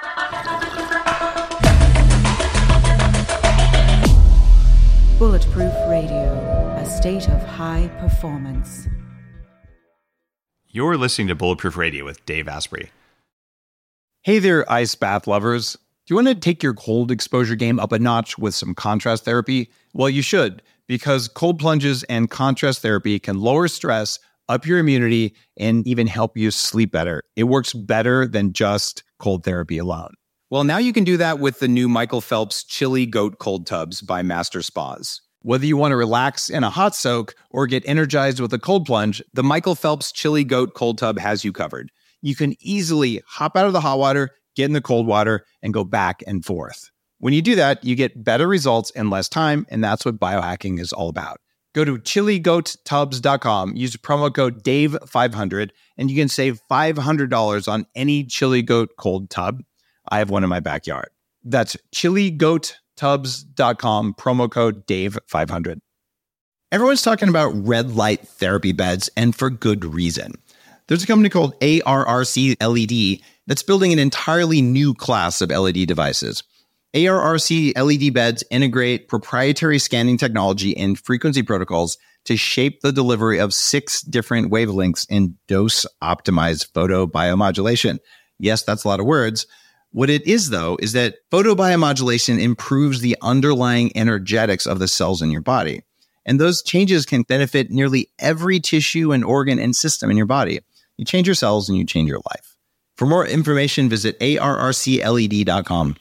Bulletproof Radio, a state of high performance. You're listening to Bulletproof Radio with Dave Asprey. Hey there, ice bath lovers. Do you want to take your cold exposure game up a notch with some contrast therapy? Well, you should, because cold plunges and contrast therapy can lower stress, up your immunity, and even help you sleep better. It works better than just cold therapy alone. Well, now you can do that with the new Michael Phelps Chili Goat Cold Tubs by Master Spas. Whether you want to relax in a hot soak or get energized with a cold plunge, the Michael Phelps Chili Goat Cold Tub has you covered. You can easily hop out of the hot water, get in the cold water, and go back and forth. When you do that, you get better results in less time, and that's what biohacking is all about. Go to chiligoattubs.com, use promo code DAVE500, and you can save $500 on any Chili Goat Cold Tub. I have one in my backyard. That's chiligoattubs.com, promo code DAVE500. Everyone's talking about red light therapy beds, and for good reason. There's a company called ARRC LED that's building an entirely new class of LED devices. ARRC LED beds integrate proprietary scanning technology and frequency protocols to shape the delivery of 6 different wavelengths in dose-optimized photobiomodulation. Yes, that's a lot of words. What it is, though, is that photobiomodulation improves the underlying energetics of the cells in your body. And those changes can benefit nearly every tissue and organ and system in your body. You change your cells and you change your life. For more information, visit arrcled.com.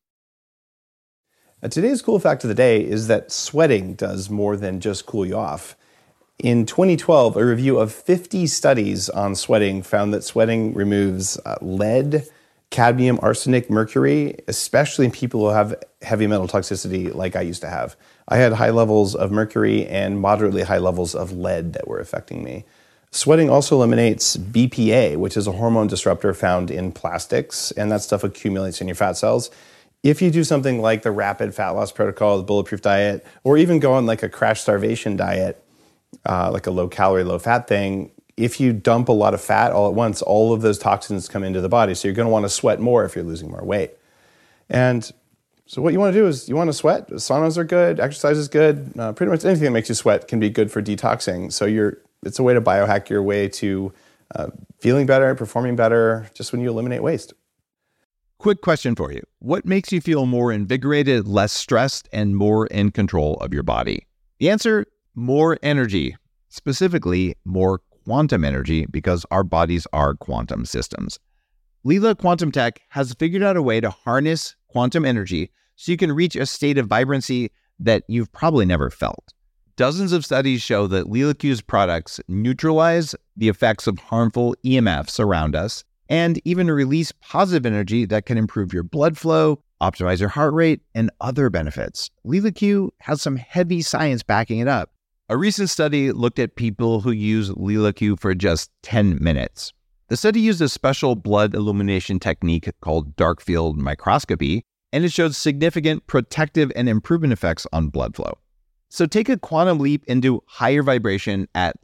Today's cool fact of the day is that sweating does more than just cool you off. In 2012, a review of 50 studies on sweating found that sweating removes lead, cadmium, arsenic, mercury, especially in people who have heavy metal toxicity like I used to have. I had high levels of mercury and moderately high levels of lead that were affecting me. Sweating also eliminates BPA, which is a hormone disruptor found in plastics, and that stuff accumulates in your fat cells. If you do something like the rapid fat loss protocol, the bulletproof diet, or even go on like a crash starvation diet, like a low calorie, low fat thing, if you dump a lot of fat all at once, all of those toxins come into the body. So you're going to want to sweat more if you're losing more weight. And so what you want to do is you want to sweat. Saunas are good. Exercise is good. Pretty much anything that makes you sweat can be good for detoxing. So it's a way to biohack your way to feeling better, performing better, just when you eliminate waste. Quick question for you. What makes you feel more invigorated, less stressed, and more in control of your body? The answer, more energy. Specifically, more quantum energy, because our bodies are quantum systems. Leela Quantum Tech has figured out a way to harness quantum energy so you can reach a state of vibrancy that you've probably never felt. Dozens of studies show that Leela Q's products neutralize the effects of harmful EMFs around us and even release positive energy that can improve your blood flow, optimize your heart rate, and other benefits. Leela Q has some heavy science backing it up. A recent study looked at people who use Leela Q for just 10 minutes. The study used a special blood illumination technique called dark field microscopy, and it showed significant protective and improvement effects on blood flow. So take a quantum leap into higher vibration at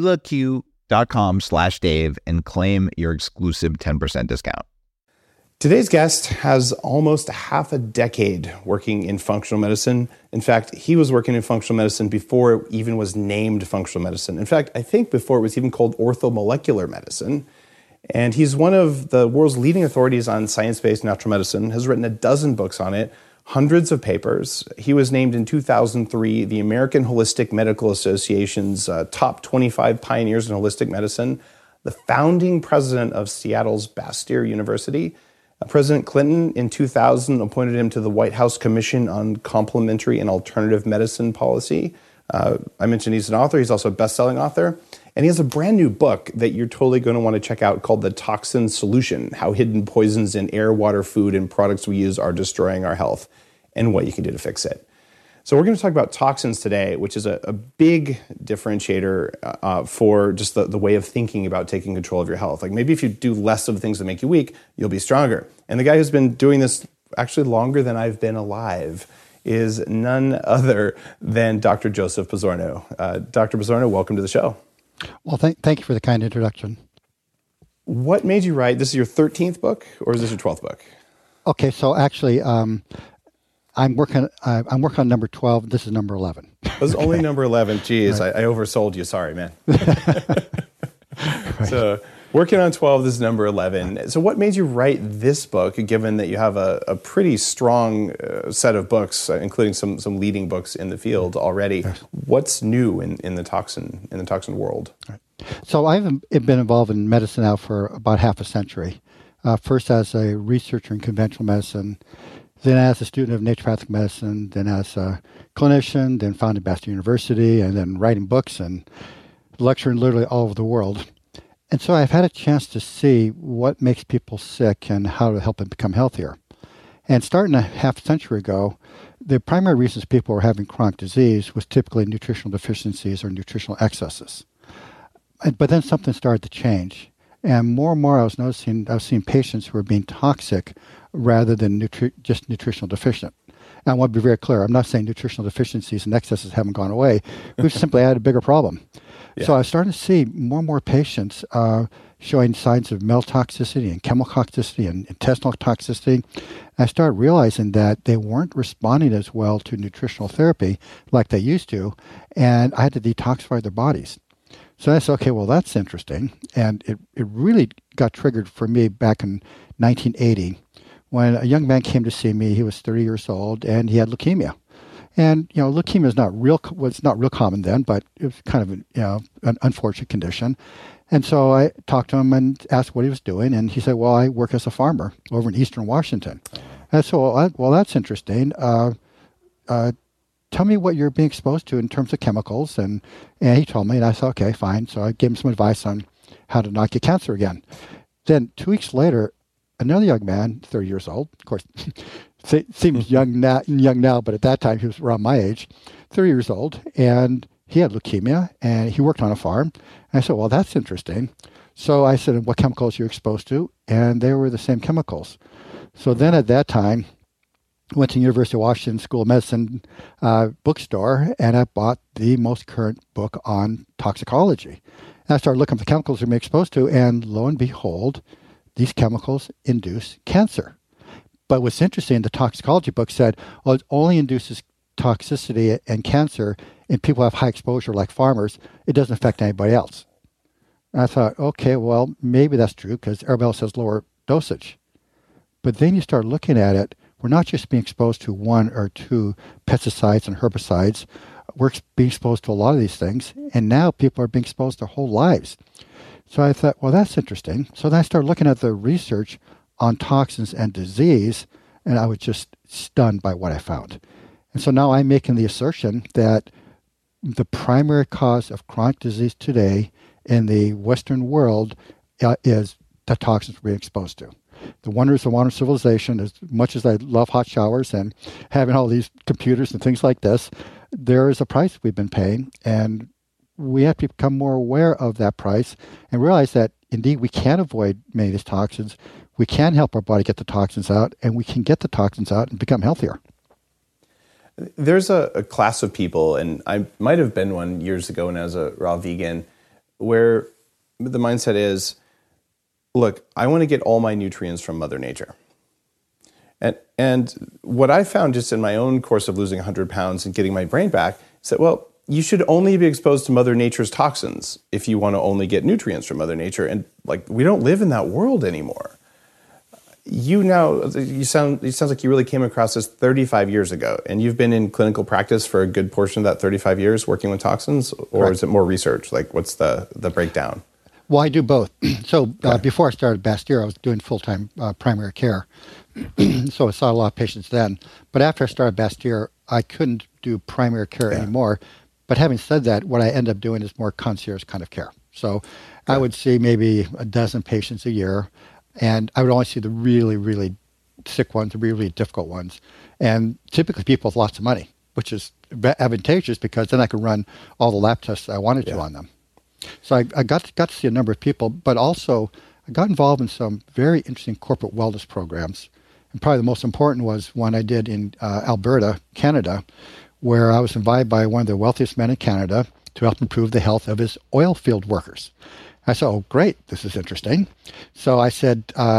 leelaq.com/Dave and claim your exclusive 10% discount. Today's guest has almost half a decade working in functional medicine. In fact, he was working in functional medicine before it even was named functional medicine. In fact, I think before it was even called orthomolecular medicine. And he's one of the world's leading authorities on science-based natural medicine, has written a dozen books on it, hundreds of papers. He was named in 2003 the American Holistic Medical Association's top 25 pioneers in holistic medicine, the founding president of Seattle's Bastyr University. President Clinton in 2000 appointed him to the White House Commission on Complementary and Alternative Medicine Policy. I mentioned he's an author. He's also a best-selling author. And he has a brand new book that you're totally going to want to check out called The Toxin Solution: How Hidden Poisons in Air, Water, Food, and Products We Use Are Destroying Our Health, and what you can do to fix it. So we're going to talk about toxins today, which is a big differentiator for just the way of thinking about taking control of your health. Like maybe if you do less of the things that make you weak, you'll be stronger. And the guy who's been doing this actually longer than I've been alive is none other than Dr. Joseph Pizzorno. Dr. Pizzorno, welcome to the show. Well, thank you for the kind introduction. What made you write, this is your 13th book, or is this your 12th book? Okay, so actually, I'm working on number 12. This is number 11. This is only number 11. Geez, right. I oversold you. Sorry, man. Right. So working on 12, this is number 11. So what made you write this book, given that you have a pretty strong set of books, including some leading books in the field already? Yes. What's new in the toxin world? Right. So I've been involved in medicine now for about half a century. First as a researcher in conventional medicine, then as a student of naturopathic medicine, then as a clinician, then founded Bastyr University, and then writing books and lecturing literally all over the world. And so I've had a chance to see what makes people sick and how to help them become healthier. And starting a half century ago, the primary reasons people were having chronic disease was typically nutritional deficiencies or nutritional excesses. But then something started to change. And more I was seeing patients who were being toxic rather than just nutritional deficient. And I want to be very clear. I'm not saying nutritional deficiencies and excesses haven't gone away. We've simply had a bigger problem. Yeah. So I was starting to see more and more patients showing signs of metal toxicity and chemical toxicity and intestinal toxicity. And I started realizing that they weren't responding as well to nutritional therapy like they used to, and I had to detoxify their bodies. So I said, okay, well, that's interesting. And it really got triggered for me back in 1980 when a young man came to see me. He was 30 years old, and he had leukemia. And, leukemia was not real common then, but it was kind of an unfortunate condition. And so I talked to him and asked what he was doing. And he said, well, I work as a farmer over in Eastern Washington. And so, well, that's interesting. Tell me what you're being exposed to in terms of chemicals. And he told me, and I said, okay, fine. So I gave him some advice on how to not get cancer again. Then 2 weeks later, another young man, 30 years old, of course, seems young now, but at that time he was around my age, 30 years old, and he had leukemia, and he worked on a farm. And I said, well, that's interesting. So I said, what chemicals are you exposed to? And they were the same chemicals. So then at that time, I went to University of Washington School of Medicine bookstore, and I bought the most current book on toxicology. And I started looking at the chemicals we're exposed to, and lo and behold, these chemicals induce cancer. But what's interesting, the toxicology book said, well, it only induces toxicity and cancer in people who have high exposure like farmers. It doesn't affect anybody else. And I thought, okay, well, maybe that's true because everybody else has lower dosage. But then you start looking at it, we're not just being exposed to one or two pesticides and herbicides. We're being exposed to a lot of these things. And now people are being exposed their whole lives. So I thought, well, that's interesting. So then I started looking at the research on toxins and disease, and I was just stunned by what I found. And so now I'm making the assertion that the primary cause of chronic disease today in the Western world is the toxins we're being exposed to. The wonders of modern civilization, as much as I love hot showers and having all these computers and things like this, there is a price we've been paying, and we have to become more aware of that price and realize that, indeed, we can avoid many of these toxins. We can help our body get the toxins out, and we can get the toxins out and become healthier. There's a class of people, and I might have been one years ago when I was a raw vegan, where the mindset is, look, I want to get all my nutrients from Mother Nature. And what I found just in my own course of losing 100 pounds and getting my brain back is that, well, you should only be exposed to Mother Nature's toxins if you want to only get nutrients from Mother Nature. And we don't live in that world anymore. It sounds like you really came across this 35 years ago, and you've been in clinical practice for a good portion of that 35 years working with toxins, or Correct. Is it more research? What's the breakdown? Well, I do both. So before I started Bastyr, I was doing full-time primary care. So I saw a lot of patients then. But after I started Bastyr, I couldn't do primary care anymore. But having said that, what I end up doing is more concierge kind of care. So I would see maybe a dozen patients a year, and I would only see the really, really sick ones, the really difficult ones. And typically people with lots of money, which is advantageous because then I could run all the lab tests I wanted to on them. So I got to see a number of people, but also I got involved in some very interesting corporate wellness programs. And probably the most important was one I did in Alberta, Canada, where I was invited by one of the wealthiest men in Canada to help improve the health of his oil field workers. I said, oh, great, this is interesting. So I said,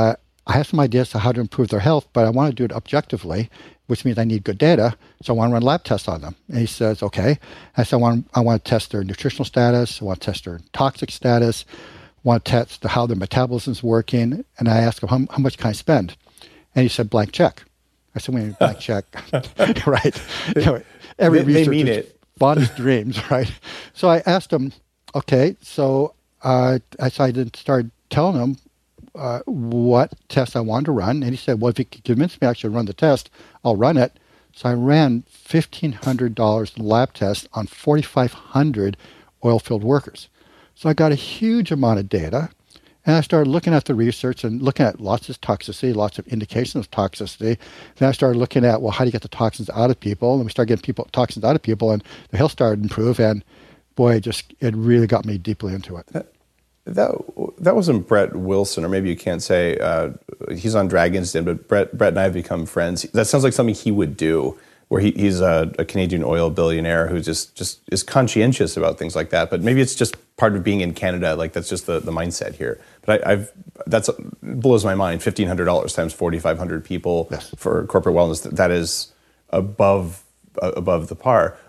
I have some ideas on how to improve their health, but I want to do it objectively, which means I need good data. So I want to run lab tests on them. And he says, okay. I said, I want to test their nutritional status. I want to test their toxic status. I want to test how their metabolism is working. And I asked him, how much can I spend? And he said, blank check. I said, wait, blank check. Right. Every researcher's fondest dreams, right? So I asked him, okay, so I decided to start telling him what test I wanted to run. And he said, well, if you could convince me I should run the test, I'll run it. So I ran $1,500 in lab tests on 4,500 oil field workers. So I got a huge amount of data. And I started looking at the research and looking at lots of toxicity, lots of indications of toxicity. Then I started looking at, well, how do you get the toxins out of people? And we started getting toxins out of people, and the health started to improve. And boy, it really got me deeply into it. That wasn't Brett Wilson, or maybe you can't say he's on Dragon's Den, but Brett and I have become friends. That sounds like something he would do, where he's a Canadian oil billionaire who just is conscientious about things like that. But maybe it's just part of being in Canada. Like that's just the mindset here. But that blows my mind. $1,500 times 4,500 people for corporate wellness. That is above the par.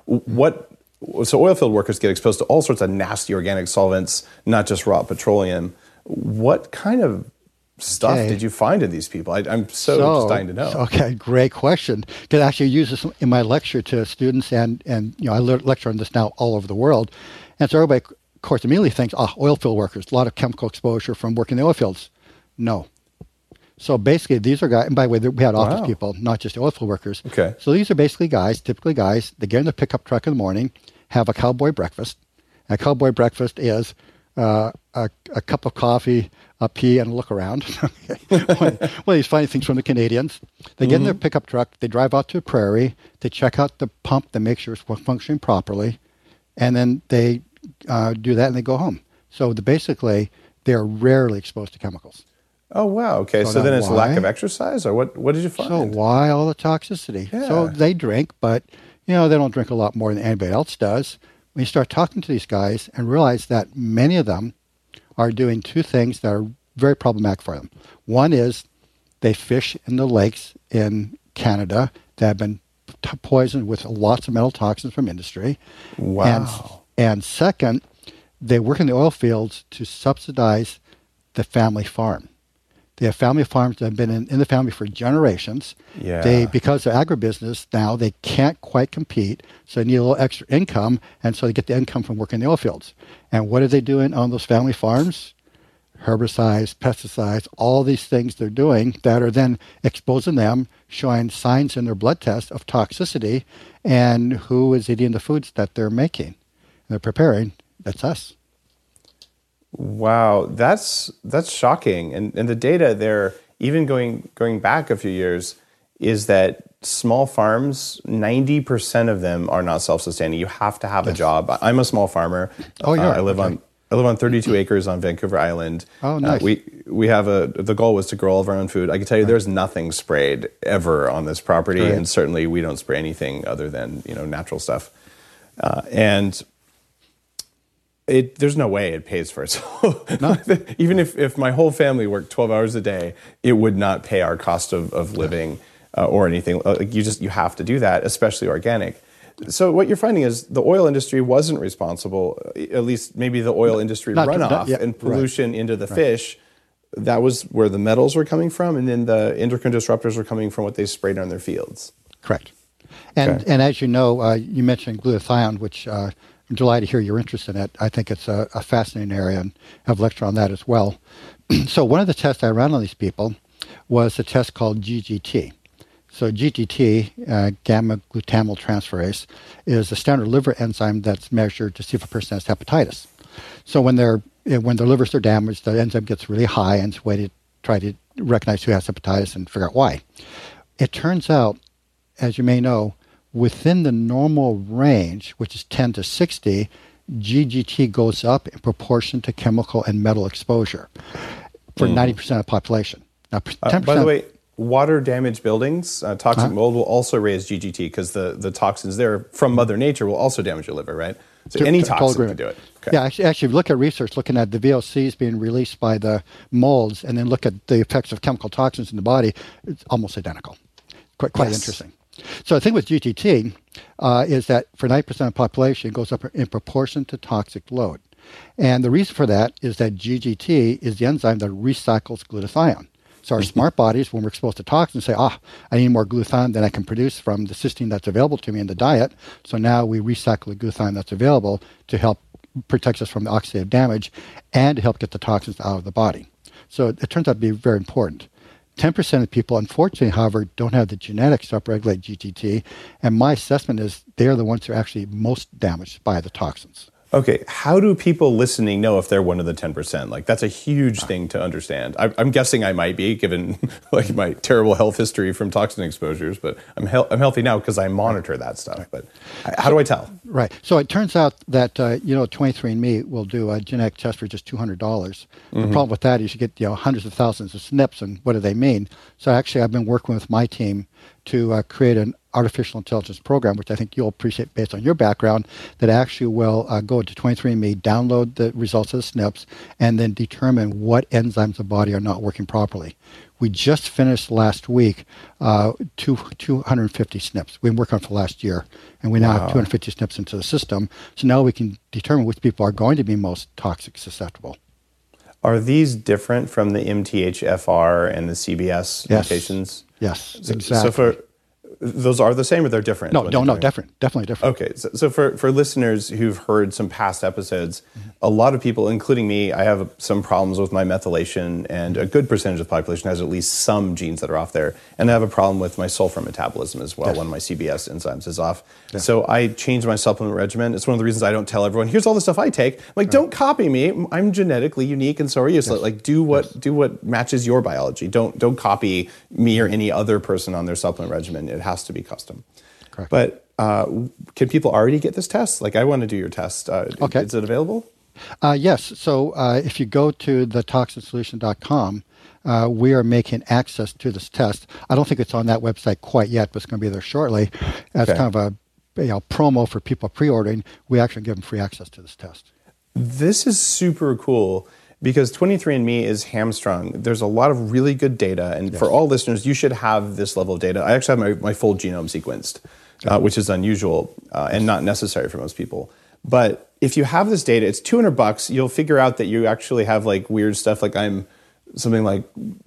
So oil field workers get exposed to all sorts of nasty organic solvents, not just raw petroleum. What kind of stuff did you find in these people? I'm so just dying to know. Okay, great question. Because I actually use this in my lecture to students, and I lecture on this now all over the world. And so everybody, of course, immediately thinks, oil field workers, a lot of chemical exposure from working in the oil fields. No. So basically, these are guys, and by the way, we had office people, not just oil field workers. Okay. So these are basically typically guys, they get in the pickup truck in the morning, have a cowboy breakfast. And a cowboy breakfast is a cup of coffee, a pee, and a look around. One of these funny things from the Canadians. They get in their pickup truck, they drive out to a prairie, they check out the pump to make sure it's functioning properly, and then they do that and they go home. So basically, they're rarely exposed to chemicals. Oh, wow. Okay. So then it's lack of exercise, or what did you find? So why all the toxicity? Yeah. So they drink, but they don't drink a lot more than anybody else does. When you start talking to these guys and realize that many of them are doing two things that are very problematic for them. One is they fish in the lakes in Canada that have been poisoned with lots of metal toxins from industry. Wow. And second, they work in the oil fields to subsidize the family farm. They have family farms that have been in the family for generations. Yeah. Because of agribusiness now, they can't quite compete, so they need a little extra income, and so they get the income from working in the oil fields. And what are they doing on those family farms? Herbicides, pesticides, all these things they're doing that are then exposing them, showing signs in their blood test of toxicity, and who is eating the foods that they're making and they're preparing. That's us. Wow, that's shocking. And the data there, even going back a few years, is that small farms, 90% of them are not self-sustaining. You have to have a job. I'm a small farmer. Oh, yeah. I live on 32 acres on Vancouver Island. Oh, nice. We have the goal was to grow all of our own food. I can tell you there's nothing sprayed ever on this property, and certainly we don't spray anything other than natural stuff. And there's no way it pays for itself. Even if my whole family worked 12 hours a day, it would not pay our cost of living or anything. You have to do that, especially organic. So what you're finding is the oil industry wasn't responsible, at least maybe the oil industry runoff and pollution into the fish. That was where the metals were coming from, and then the endocrine disruptors were coming from what they sprayed on their fields. Correct. And as you know, you mentioned glutathione, which I'm delighted to hear you're interested in it. I think it's a fascinating area, and I have a lecture on that as well. So one of the tests I ran on these people was a test called GGT. So GGT, gamma-glutamyl-transferase, is a standard liver enzyme that's measured to see if a person has hepatitis. So when their livers are damaged, the enzyme gets really high, and it's a way to try to recognize who has hepatitis and figure out why. It turns out, as you may know, within the normal range, which is 10 to 60, GGT goes up in proportion to chemical and metal exposure for 90% of the population. Now, 10%, by the way, water-damaged buildings, toxic mold will also raise GGT because the toxins there from Mother Nature will also damage your liver, right? So any toxin can do it. Okay. Yeah, actually, look at research looking at the VOCs being released by the molds, and then look at the effects of chemical toxins in the body. It's almost identical. Quite interesting. So the thing with GGT is that for 90% of the population, it goes up in proportion to toxic load. And the reason for that is that GGT is the enzyme that recycles glutathione. So our smart bodies, when we're exposed to toxins, say, I need more glutathione than I can produce from the cysteine that's available to me in the diet. So now we recycle the glutathione that's available to help protect us from the oxidative damage and to help get the toxins out of the body. So it turns out to be very important. 10% of people, unfortunately, however, don't have the genetics to upregulate GGT. And my assessment is they're the ones who are actually most damaged by the toxins. Okay, how do people listening know if they're one of the 10%? Like, that's a huge thing to understand. I'm guessing I might be, given like my terrible health history from toxin exposures, but I'm healthy now because I monitor that stuff. But how do I tell? Right. So it turns out that 23andMe will do a genetic test for just $200. The problem with that is you get hundreds of thousands of SNPs, and what do they mean? So actually, I've been working with my team to create an artificial intelligence program, which I think you'll appreciate based on your background, that actually will go to 23andMe, download the results of the SNPs, and then determine what enzymes the body are not working properly. We just finished last week 250 SNPs. We've been working on it for the last year, and we now have 250 SNPs into the system. So now we can determine which people are going to be most toxic susceptible. Are these different from the MTHFR and the CBS mutations? Yes, exactly. So those are the same or they're different? No, different. Definitely different. Okay, so for listeners who've heard some past episodes, a lot of people, including me, I have some problems with my methylation, and a good percentage of the population has at least some genes that are off there. And I have a problem with my sulfur metabolism as well. One of my CBS enzymes is off. Yeah. So I changed my supplement regimen. It's one of the reasons I don't tell everyone, here's all the stuff I take. I'm like, don't copy me. I'm genetically unique, and so are you. So like, do what matches your biology. Don't copy me or any other person on their supplement regimen. It has to be custom. Correct. But can people already get this test? Like, I want to do your test. Okay. Is it available? Yes. So if you go to thetoxinsolution.com, we are making access to this test. I don't think it's on that website quite yet, but it's going to be there shortly. As kind of a promo for people pre-ordering. We actually give them free access to this test. This is super cool, because 23andMe is hamstrung. There's a lot of really good data, and for all listeners, you should have this level of data. I actually have my full genome sequenced, which is unusual and not necessary for most people. But if you have this data, it's $200. You'll figure out that you actually have like weird stuff. Like I'm something like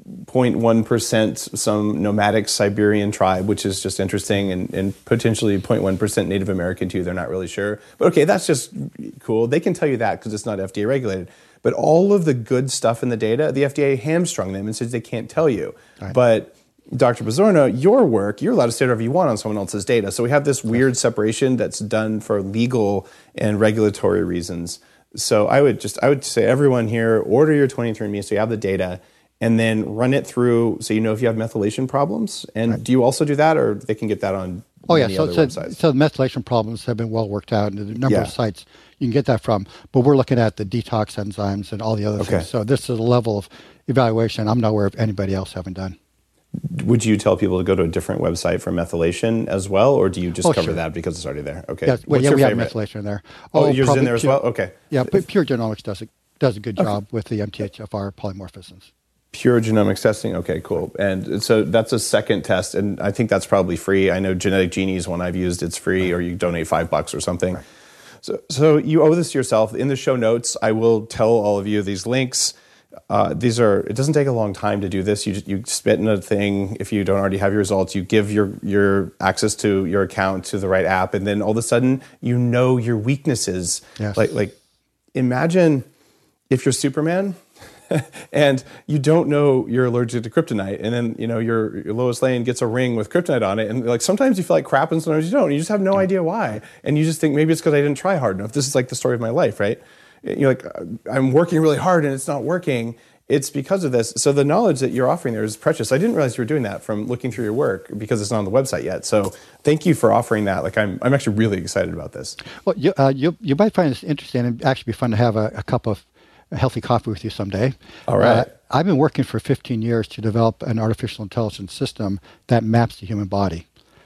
0.1% some nomadic Siberian tribe, which is just interesting, and potentially 0.1% Native American too. They're not really sure. But okay, that's just cool. They can tell you that because it's not FDA regulated. But all of the good stuff in the data, the FDA hamstrung them and says they can't tell you. Right. But Dr. Pizzorno, your work, you're allowed to say whatever you want on someone else's data. So we have this weird separation that's done for legal and regulatory reasons. So I would say everyone here, order your 23andMe so you have the data, and then run it through so you know if you have methylation problems. And do you also do that, or they can get that on many other websites? So the methylation problems have been well worked out, and the number of sites you can get that from. But we're looking at the detox enzymes and all the other things. So this is a level of evaluation I'm not aware of anybody else having done. Would you tell people to go to a different website for methylation as well, or do you just cover that because it's already there? Okay. Yes, we have methylation in there. Yours is in there as well? Okay. Yeah, but Pure Genomics does a good job with the MTHFR polymorphisms. Pure genomics testing? Okay, cool. And so that's a second test, and I think that's probably free. I know Genetic Genie is one I've used. It's free, or you donate $5 or something. Right. So you owe this to yourself. In the show notes, I will tell all of you these links. It doesn't take a long time to do this. You spit in a thing. If you don't already have your results, you give your access to your account to the right app, and then all of a sudden you know your weaknesses. Yes. Like imagine if you're Superman and you don't know you're allergic to kryptonite, and then your Lois Lane gets a ring with kryptonite on it, and like sometimes you feel like crap and sometimes you don't. You just have no idea why, and you just think maybe it's because I didn't try hard enough. This is like the story of my life, right? You're like, I'm working really hard and it's not working. It's because of this. So the knowledge that you're offering there is precious. I didn't realize you were doing that from looking through your work because it's not on the website yet. So thank you for offering that. Like I'm actually really excited about this. Well, you might find this interesting, and actually be fun to have a cup of healthy coffee with you someday. All right. I've been working for 15 years to develop an artificial intelligence system that maps the human body.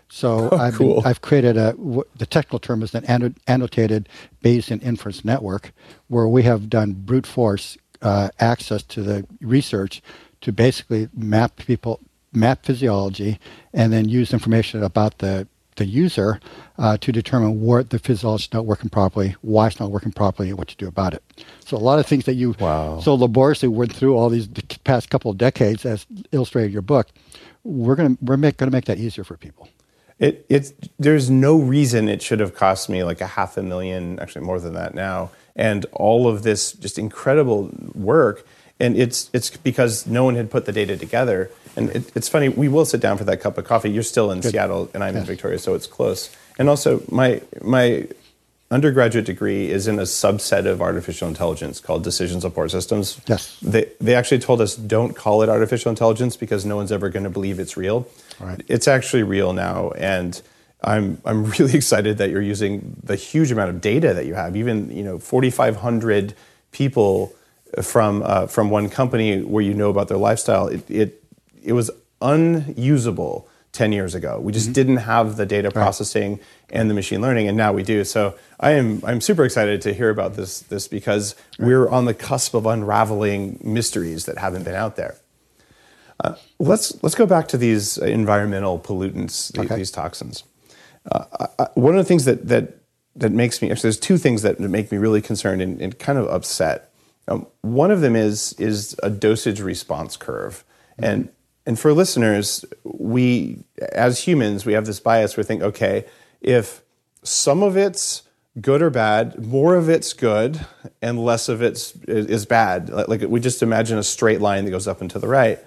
So Cool. I've created the technical term is an annotated Bayesian inference network, where we have done brute force access to the research to basically map physiology, and then use information about the user to determine what the physiology is not working properly, why it's not working properly, and what to do about it. So a lot of things that you so laboriously went through all these past couple of decades, as illustrated in your book, we're going to make that easier for people. There's no reason it should have cost me like $500,000, actually more than that now, and all of this just incredible work. And it's because no one had put the data together. And it's funny, we will sit down for that cup of coffee. You're still in Seattle, and I'm in Victoria, so it's close. And also, my undergraduate degree is in a subset of artificial intelligence called decision support systems. Yes. They actually told us don't call it artificial intelligence because no one's ever going to believe it's real. Right. It's actually real now, and I'm really excited that you're using the huge amount of data that you have. Even 4,500 people from one company where you know about their lifestyle. It was unusable 10 years ago. We just didn't have the data processing and the machine learning, and now we do. So I'm super excited to hear about this because we're on the cusp of unraveling mysteries that haven't been out there. Let's go back to these environmental pollutants, these toxins. One of the things that makes me, actually, there's two things that make me really concerned and kind of upset. One of them is a dosage response curve, and for listeners, we as humans we have this bias. We think, okay, if some of it's good or bad, more of it's good, and less of it is bad. Like we just imagine a straight line that goes up and to the right.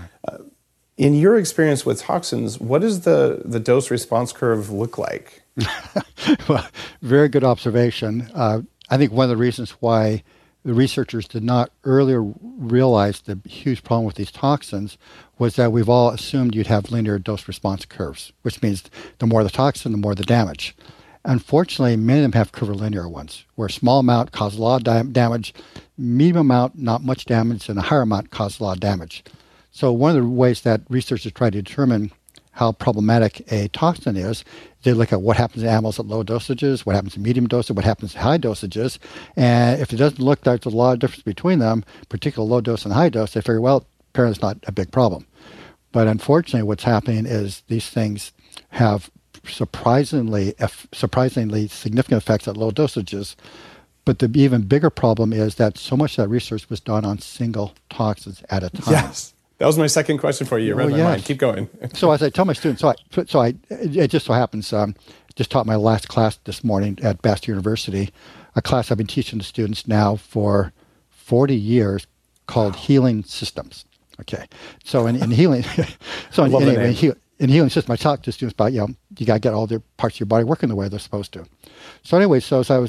In your experience with toxins, what does the dose response curve look like? Well, very good observation. I think one of the reasons why the researchers did not earlier realize the huge problem with these toxins was that we've all assumed you'd have linear dose response curves, which means the more the toxin, the more the damage. Unfortunately, many of them have curvilinear ones, where a small amount causes a lot of damage, medium amount, not much damage, and a higher amount causes a lot of damage. So one of the ways that researchers try to determine how problematic a toxin is, they look at what happens in animals at low dosages, what happens in medium doses, what happens at high dosages. And if it doesn't look like there's a lot of difference between them, particularly low dose and high dose, they figure, well, apparently it's not a big problem. But unfortunately, what's happening is these things have surprisingly significant effects at low dosages. But the even bigger problem is that so much of that research was done on single toxins at a time. Yes. That was my second question for you. You read my mind. Keep going. So as I tell my students, it just so happens, just taught my last class this morning at Bastyr University, a class I've been teaching the students now for 40 years called Healing Systems. Okay. So in healing, in healing systems, I talk to students about, you got to get all the parts of your body working the way they're supposed to. So anyway,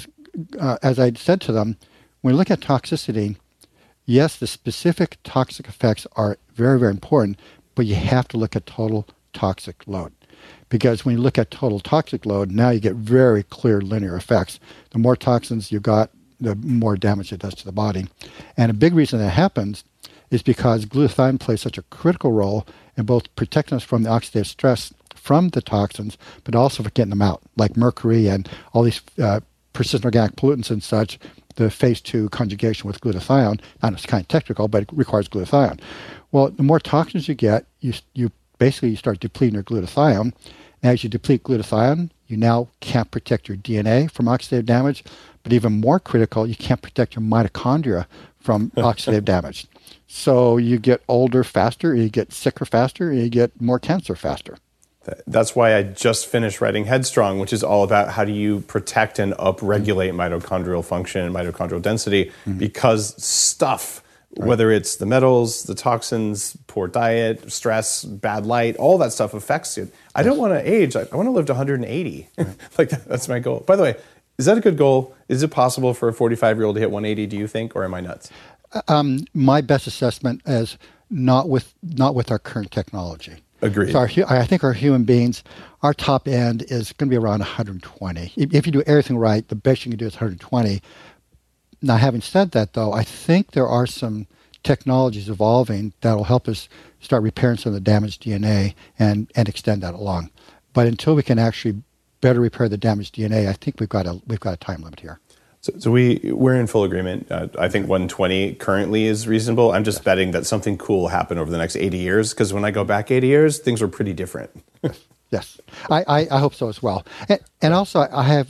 as I said to them, when we look at toxicity, yes, the specific toxic effects are very, very important, but you have to look at total toxic load. Because when you look at total toxic load, now you get very clear linear effects. The more toxins you got, the more damage it does to the body. And a big reason that happens is because glutathione plays such a critical role in both protecting us from the oxidative stress from the toxins, but also for getting them out, like mercury and all these persistent organic pollutants and such. The phase 2 conjugation with glutathione, and it's kind of technical, but it requires glutathione. Well, the more toxins you get, you basically start depleting your glutathione. And as you deplete glutathione, you now can't protect your DNA from oxidative damage, but even more critical, you can't protect your mitochondria from oxidative damage. So you get older faster, you get sicker faster, you get more cancer faster. That's why I just finished writing Headstrong, which is all about how do you protect and upregulate mitochondrial function and mitochondrial density, because stuff, whether it's the metals, the toxins, poor diet, stress, bad light, all that stuff affects you. I don't want to age. I want to live to 180. That's my goal. By the way, is that a good goal? Is it possible for a 45-year-old to hit 180, do you think, or am I nuts? My best assessment is not with our current technology. Agreed. So I think our human beings, our top end is going to be around 120. If you do everything right, the best you can do is 120. Now, having said that, though, I think there are some technologies evolving that will help us start repairing some of the damaged DNA and extend that along. But until we can actually better repair the damaged DNA, I think we've got a time limit here. So we're in full agreement. I think 120 currently is reasonable. I'm just betting that something cool will happen over the next 80 years, because when I go back 80 years, things were pretty different. Yes, I hope so as well. And also, I have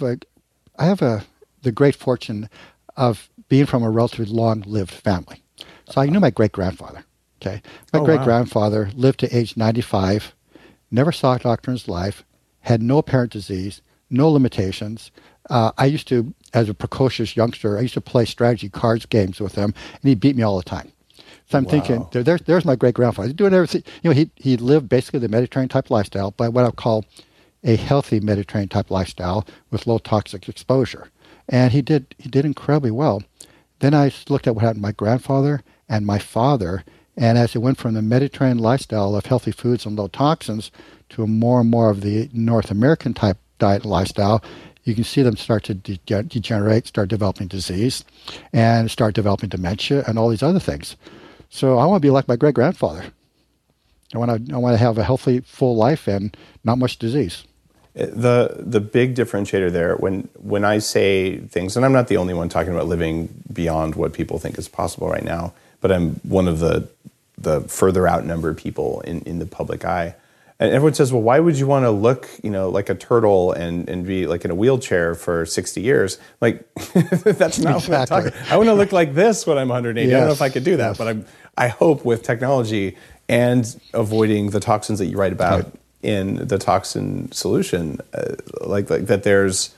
the great fortune of being from a relatively long-lived family. So I knew my great-grandfather. Okay, my great-grandfather lived to age 95, never saw a doctor in his life, had no apparent disease, no limitations. I used to, as a precocious youngster, I used to play strategy cards games with him, and he beat me all the time. So I'm thinking, there's my great-grandfather. He's doing everything. He lived basically the Mediterranean type lifestyle, but what I call a healthy Mediterranean type lifestyle with low toxic exposure. And he did incredibly well. Then I looked at what happened to my grandfather and my father, and as it went from the Mediterranean lifestyle of healthy foods and low toxins to more and more of the North American type diet and lifestyle, you can see them start to degenerate, start developing disease, and start developing dementia and all these other things. So I want to be like my great-grandfather. I want to have a healthy, full life and not much disease. The big differentiator there, when I say things, and I'm not the only one talking about living beyond what people think is possible right now, but I'm one of the further outnumbered people in the public eye. And everyone says, well, why would you want to look, like a turtle and be like in a wheelchair for 60 years? Like, that's not what I'm talking about. I want to look like this when I'm 180. Yes. I don't know if I could do that, but I hope with technology and avoiding the toxins that you write about in the toxin solution, like that there's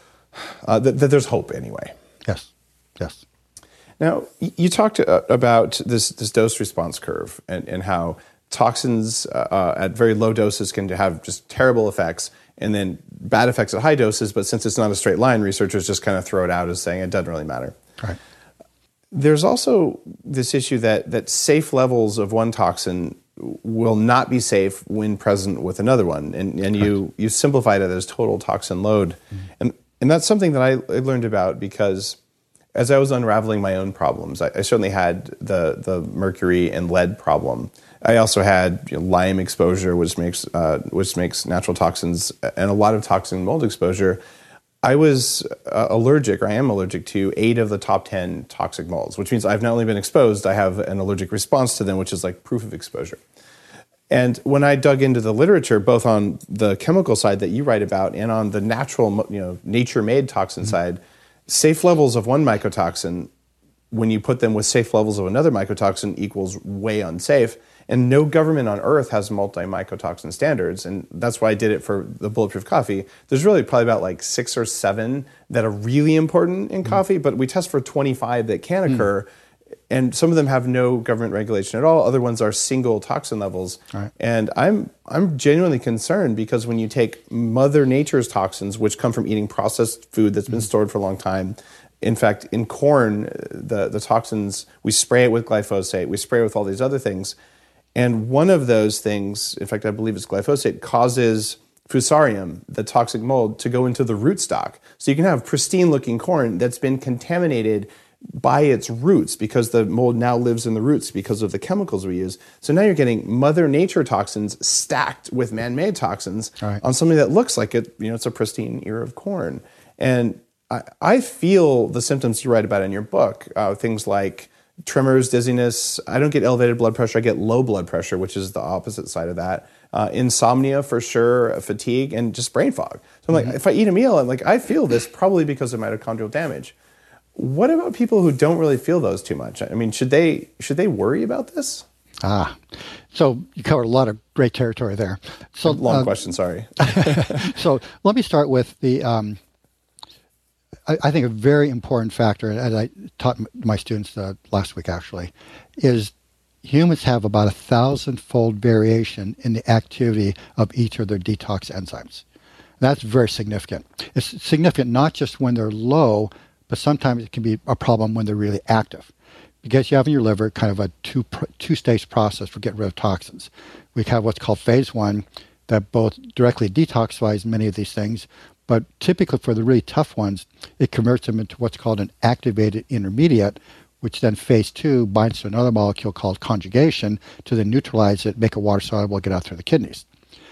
hope anyway. Yes. Now, you talked about this dose response curve and how toxins at very low doses can have just terrible effects, and then bad effects at high doses. But since it's not a straight line, researchers just kind of throw it out as saying it doesn't really matter. Right. There's also this issue that safe levels of one toxin will not be safe when present with another one, and you simplified it as total toxin load, and that's something that I learned about because as I was unraveling my own problems, I certainly had the mercury and lead problem. I also had Lyme exposure, which makes natural toxins, and a lot of toxin mold exposure. I was allergic, or I am allergic to 8 of the top 10 toxic molds, which means I've not only been exposed, I have an allergic response to them, which is like proof of exposure. And when I dug into the literature, both on the chemical side that you write about and on the natural, nature-made toxin side, safe levels of one mycotoxin, when you put them with safe levels of another mycotoxin, equals way unsafe. And no government on earth has multi-mycotoxin standards. And that's why I did it for the Bulletproof coffee. There's really probably about like 6 or 7 that are really important in coffee, but we test for 25 that can occur. And some of them have no government regulation at all. Other ones are single toxin levels. Right. And I'm genuinely concerned because when you take Mother Nature's toxins, which come from eating processed food that's been stored for a long time, in fact, in corn, the toxins, we spray it with glyphosate, we spray it with all these other things. And one of those things, in fact, I believe it's glyphosate, causes Fusarium, the toxic mold, to go into the rootstock. So you can have pristine-looking corn that's been contaminated by its roots because the mold now lives in the roots because of the chemicals we use. So now you're getting Mother Nature toxins stacked with man-made toxins on something that looks like it's a pristine ear of corn. And I feel the symptoms you write about in your book, things like tremors, dizziness. I don't get elevated blood pressure. I get low blood pressure, which is the opposite side of that. Insomnia for sure, fatigue, and just brain fog. So I'm like, if I eat a meal, I feel this probably because of mitochondrial damage. What about people who don't really feel those too much? I mean, should they worry about this? So you covered a lot of great territory there. So long question, sorry. So let me start with the, I think a very important factor, as I taught my students last week actually, is humans have about 1,000-fold variation in the activity of each of their detox enzymes. That's very significant. It's significant not just when they're low, but sometimes it can be a problem when they're really active. Because you have in your liver kind of a two-stage process for getting rid of toxins. We have what's called phase 1 that both directly detoxifies many of these things, but typically for the really tough ones, it converts them into what's called an activated intermediate, which then phase 2 binds to another molecule called conjugation to then neutralize it, make it water soluble, get out through the kidneys.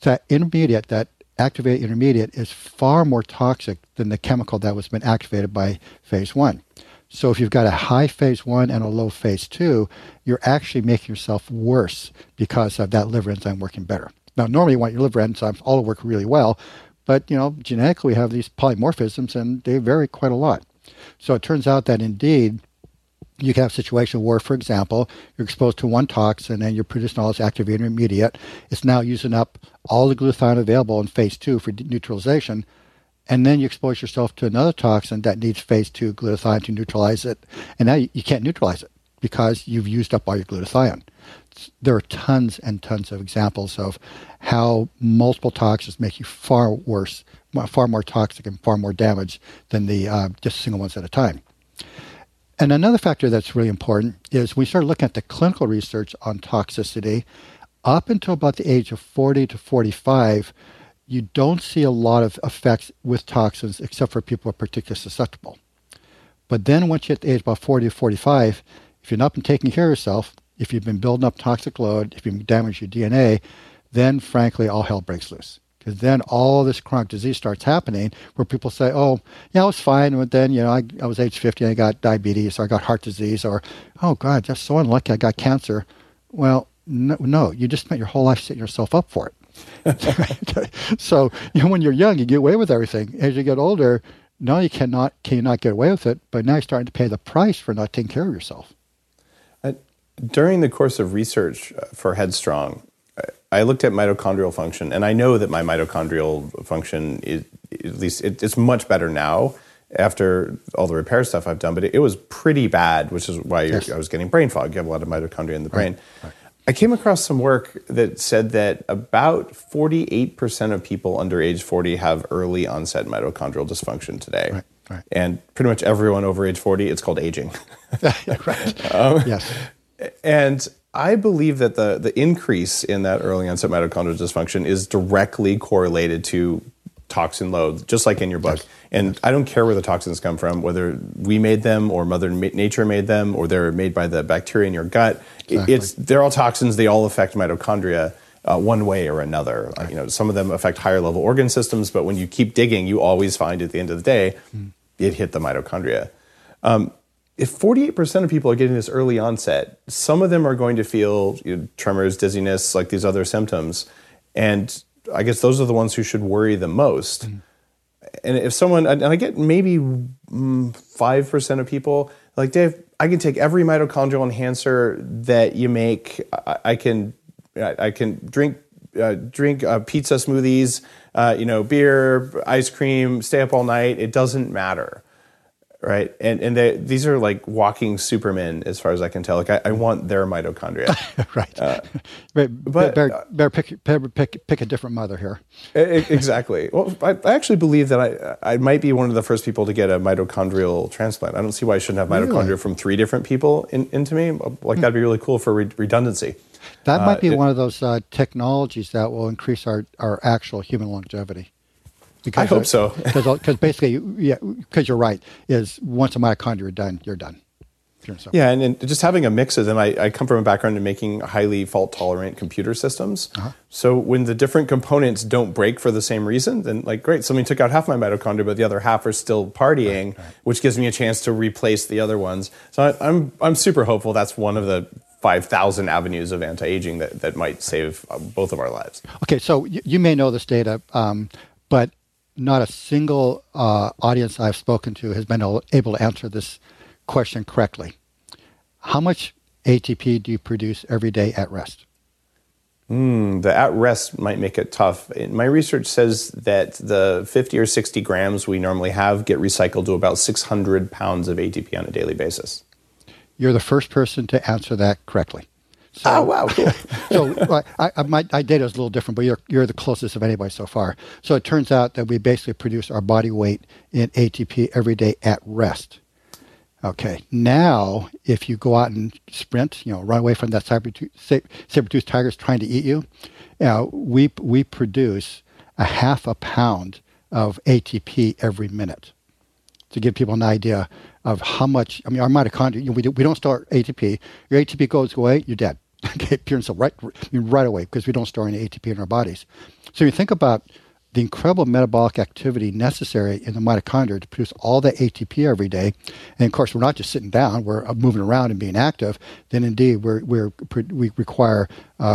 that intermediate, that activated intermediate, is far more toxic than the chemical that was been activated by phase 1. So if you've got a high phase 1 and a low phase 2, you're actually making yourself worse because of that liver enzyme working better. Now, normally you want your liver enzymes all to work really well, but, genetically we have these polymorphisms and they vary quite a lot. So it turns out that indeed you can have a situation where, for example, you're exposed to one toxin and you're producing all this activated intermediate. It's now using up all the glutathione available in phase 2 for neutralization. And then you expose yourself to another toxin that needs phase 2 glutathione to neutralize it. And now you can't neutralize it because you've used up all your glutathione. There are tons and tons of examples of how multiple toxins make you far worse, far more toxic and far more damage than the just single ones at a time. And another factor that's really important is we start looking at the clinical research on toxicity. Up until about the age of 40 to 45, you don't see a lot of effects with toxins except for people who are particularly susceptible. But then once you hit the age about 40 to 45, if you're not been taking care of yourself, if you've been building up toxic load, if you've damaged your DNA, then frankly, all hell breaks loose. Because then all this chronic disease starts happening where people say, oh, yeah, I was fine. But then, I was age 50 and I got diabetes or I got heart disease or, oh, God, that's so unlucky. I got cancer. Well, no, you just spent your whole life setting yourself up for it. So, when you're young, you get away with everything. As you get older, now you cannot get away with it. But now you're starting to pay the price for not taking care of yourself. During the course of research for Headstrong, I looked at mitochondrial function, and I know that my mitochondrial function is, at least it's much better now after all the repair stuff I've done, but it was pretty bad, which is why I was getting brain fog. You have a lot of mitochondria in the brain. Right. I came across some work that said that about 48% of people under age 40 have early onset mitochondrial dysfunction today. Right. And pretty much everyone over age 40, it's called aging. Right. Yes. And I believe that the increase in that early onset mitochondrial dysfunction is directly correlated to toxin load, just like in your book. Yes. And I don't care where the toxins come from, whether we made them or Mother Nature made them or they're made by the bacteria in your gut. Exactly. They're all toxins. They all affect mitochondria one way or another. Right. Some of them affect higher level organ systems, but when you keep digging, you always find at the end of the day, it hit the mitochondria. If 48% of people are getting this early onset, some of them are going to feel tremors, dizziness, like these other symptoms. And I guess those are the ones who should worry the most. And if someone, and I get maybe 5% of people, like, Dave, I can take every mitochondrial enhancer that you make. I can drink pizza smoothies, beer, ice cream, stay up all night. It doesn't matter. Right, and these are like walking supermen, as far as I can tell. Like I want their mitochondria. Right, but better pick a different mother here. Exactly. Well, I actually believe that I might be one of the first people to get a mitochondrial transplant. I don't see why I shouldn't have mitochondria from 3 different people into me. Like that'd be really cool for redundancy. That might be one of those technologies that will increase our actual human longevity. I hope so. Because basically, because you're right, is once a mitochondria are done, you're done. Yeah, and just having a mix of them, I come from a background in making highly fault-tolerant computer systems. Uh-huh. So when the different components don't break for the same reason, then great, somebody took out half my mitochondria, but the other half are still partying, right. Which gives me a chance to replace the other ones. So I'm super hopeful that's one of the 5,000 avenues of anti-aging that might save both of our lives. Okay, so you may know this data, but not a single audience I've spoken to has been able to answer this question correctly. How much ATP do you produce every day at rest? The at rest might make it tough. My research says that the 50 or 60 grams we normally have get recycled to about 600 pounds of ATP on a daily basis. You're the first person to answer that correctly. So, oh, wow, cool. So my data is a little different, but you're the closest of anybody so far. So it turns out that we basically produce our body weight in ATP every day at rest. Okay, now if you go out and sprint, run away from that saber-toothed tiger trying to eat you, we produce a half a pound of ATP every minute. To give people an idea of how much, our mitochondria, we don't store ATP. Your ATP goes away, you're dead. Okay, pure and simple, right away, because we don't store any ATP in our bodies. So you think about the incredible metabolic activity necessary in the mitochondria to produce all that ATP every day. And of course, we're not just sitting down, we're moving around and being active. Then indeed, we require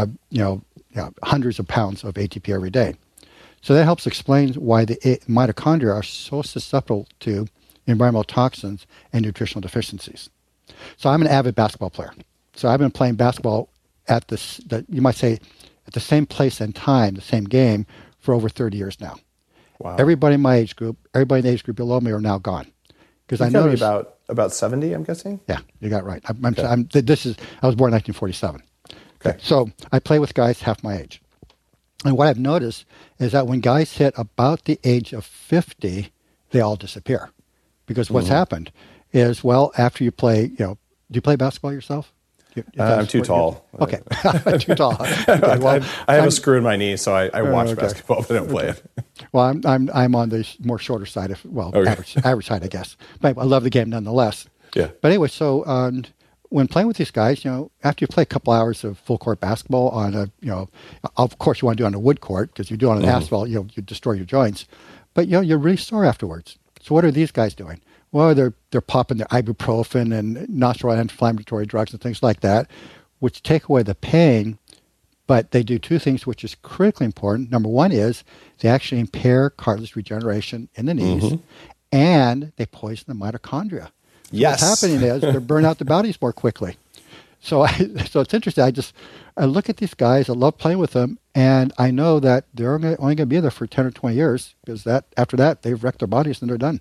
hundreds of pounds of ATP every day. So that helps explain why the mitochondria are so susceptible to environmental toxins and nutritional deficiencies. So I'm an avid basketball player. So I've been playing basketball at you might say, at the same place and time, the same game, for over 30 years now. Wow. Everybody in my age group, everybody in the age group below me are now gone. Because I noticed about 70, I'm guessing. Yeah, you got it right. I was born in 1947. Okay. So I play with guys half my age. And what I've noticed is that when guys hit about the age of 50, they all disappear. Because what's happened is, after you play, do you play basketball yourself? I'm too tall. Okay, too tall. Okay, I have a screw in my knee, so I watch basketball, but I don't play it. Well, I'm on the more shorter side of average side, I guess. But I love the game nonetheless. Yeah. But anyway, so when playing with these guys, after you play a couple hours of full court basketball on of course you want to do it on a wood court because you do it on an asphalt, you destroy your joints. But you're really sore afterwards. So what are these guys doing? Well, they're popping their ibuprofen and nonsteroidal anti-inflammatory drugs and things like that, which take away the pain. But they do two things, which is critically important. Number one is they actually impair cartilage regeneration in the knees, and they poison the mitochondria. So yes. What's happening is they burn out the bodies more quickly. So it's interesting. I look at these guys. I love playing with them, and I know that they're only going to be there for 10 or 20 years because after that they've wrecked their bodies and they're done.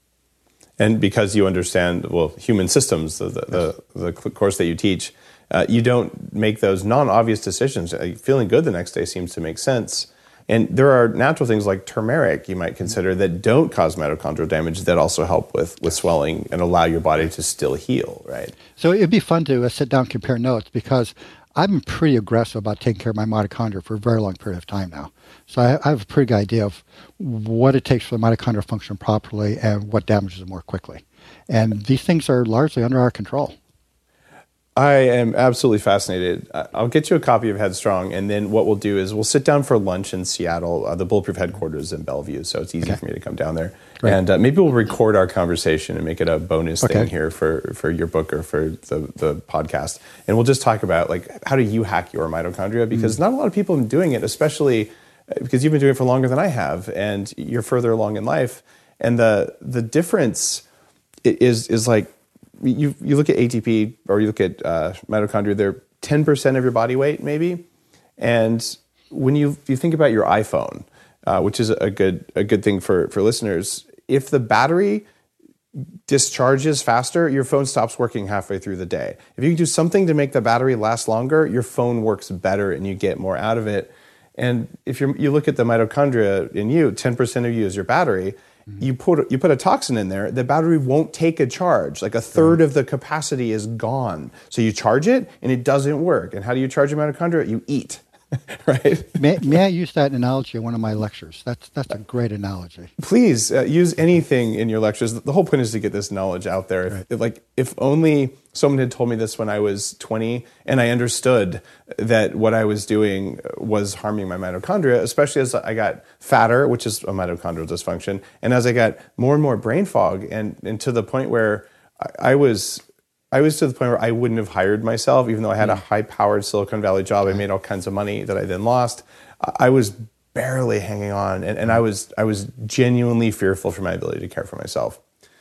And because you understand, human systems, the course that you teach, you don't make those non-obvious decisions. Feeling good the next day seems to make sense. And there are natural things like turmeric you might consider that don't cause mitochondrial damage that also help with swelling and allow your body to still heal, right? So it'd be fun to sit down and compare notes because I've been pretty aggressive about taking care of my mitochondria for a very long period of time now. So I have a pretty good idea of what it takes for the mitochondria to function properly and what damages it more quickly. And these things are largely under our control. I am absolutely fascinated. I'll get you a copy of Headstrong, and then what we'll do is we'll sit down for lunch in Seattle. The Bulletproof headquarters in Bellevue, so it's easy for me to come down there. Great. And maybe we'll record our conversation and make it a bonus thing here for your book or for the podcast. And we'll just talk about how do you hack your mitochondria, because not a lot of people have been doing it, especially because you've been doing it for longer than I have, and you're further along in life. And the difference is like, you look at ATP or you look at mitochondria, they're 10% of your body weight maybe. And when you think about your iPhone, which is a good thing for listeners, if the battery discharges faster, your phone stops working halfway through the day. If you can do something to make the battery last longer, your phone works better and you get more out of it. And if you look at the mitochondria in you, 10% of you is your battery. You put a toxin in there, the battery won't take a charge. Like a third of the capacity is gone. So you charge it and it doesn't work. And how do you charge your mitochondria? You eat, right? May I use that analogy in one of my lectures? That's a great analogy. Please use anything in your lectures. The whole point is to get this knowledge out there. Right. If only someone had told me this when I was 20 and I understood that what I was doing was harming my mitochondria, especially as I got fatter, which is a mitochondrial dysfunction, and as I got more and more brain fog and to the point where I was to the point where I wouldn't have hired myself, even though I had a high-powered Silicon Valley job. I made all kinds of money that I then lost. I was barely hanging on, and I was genuinely fearful for my ability to care for myself.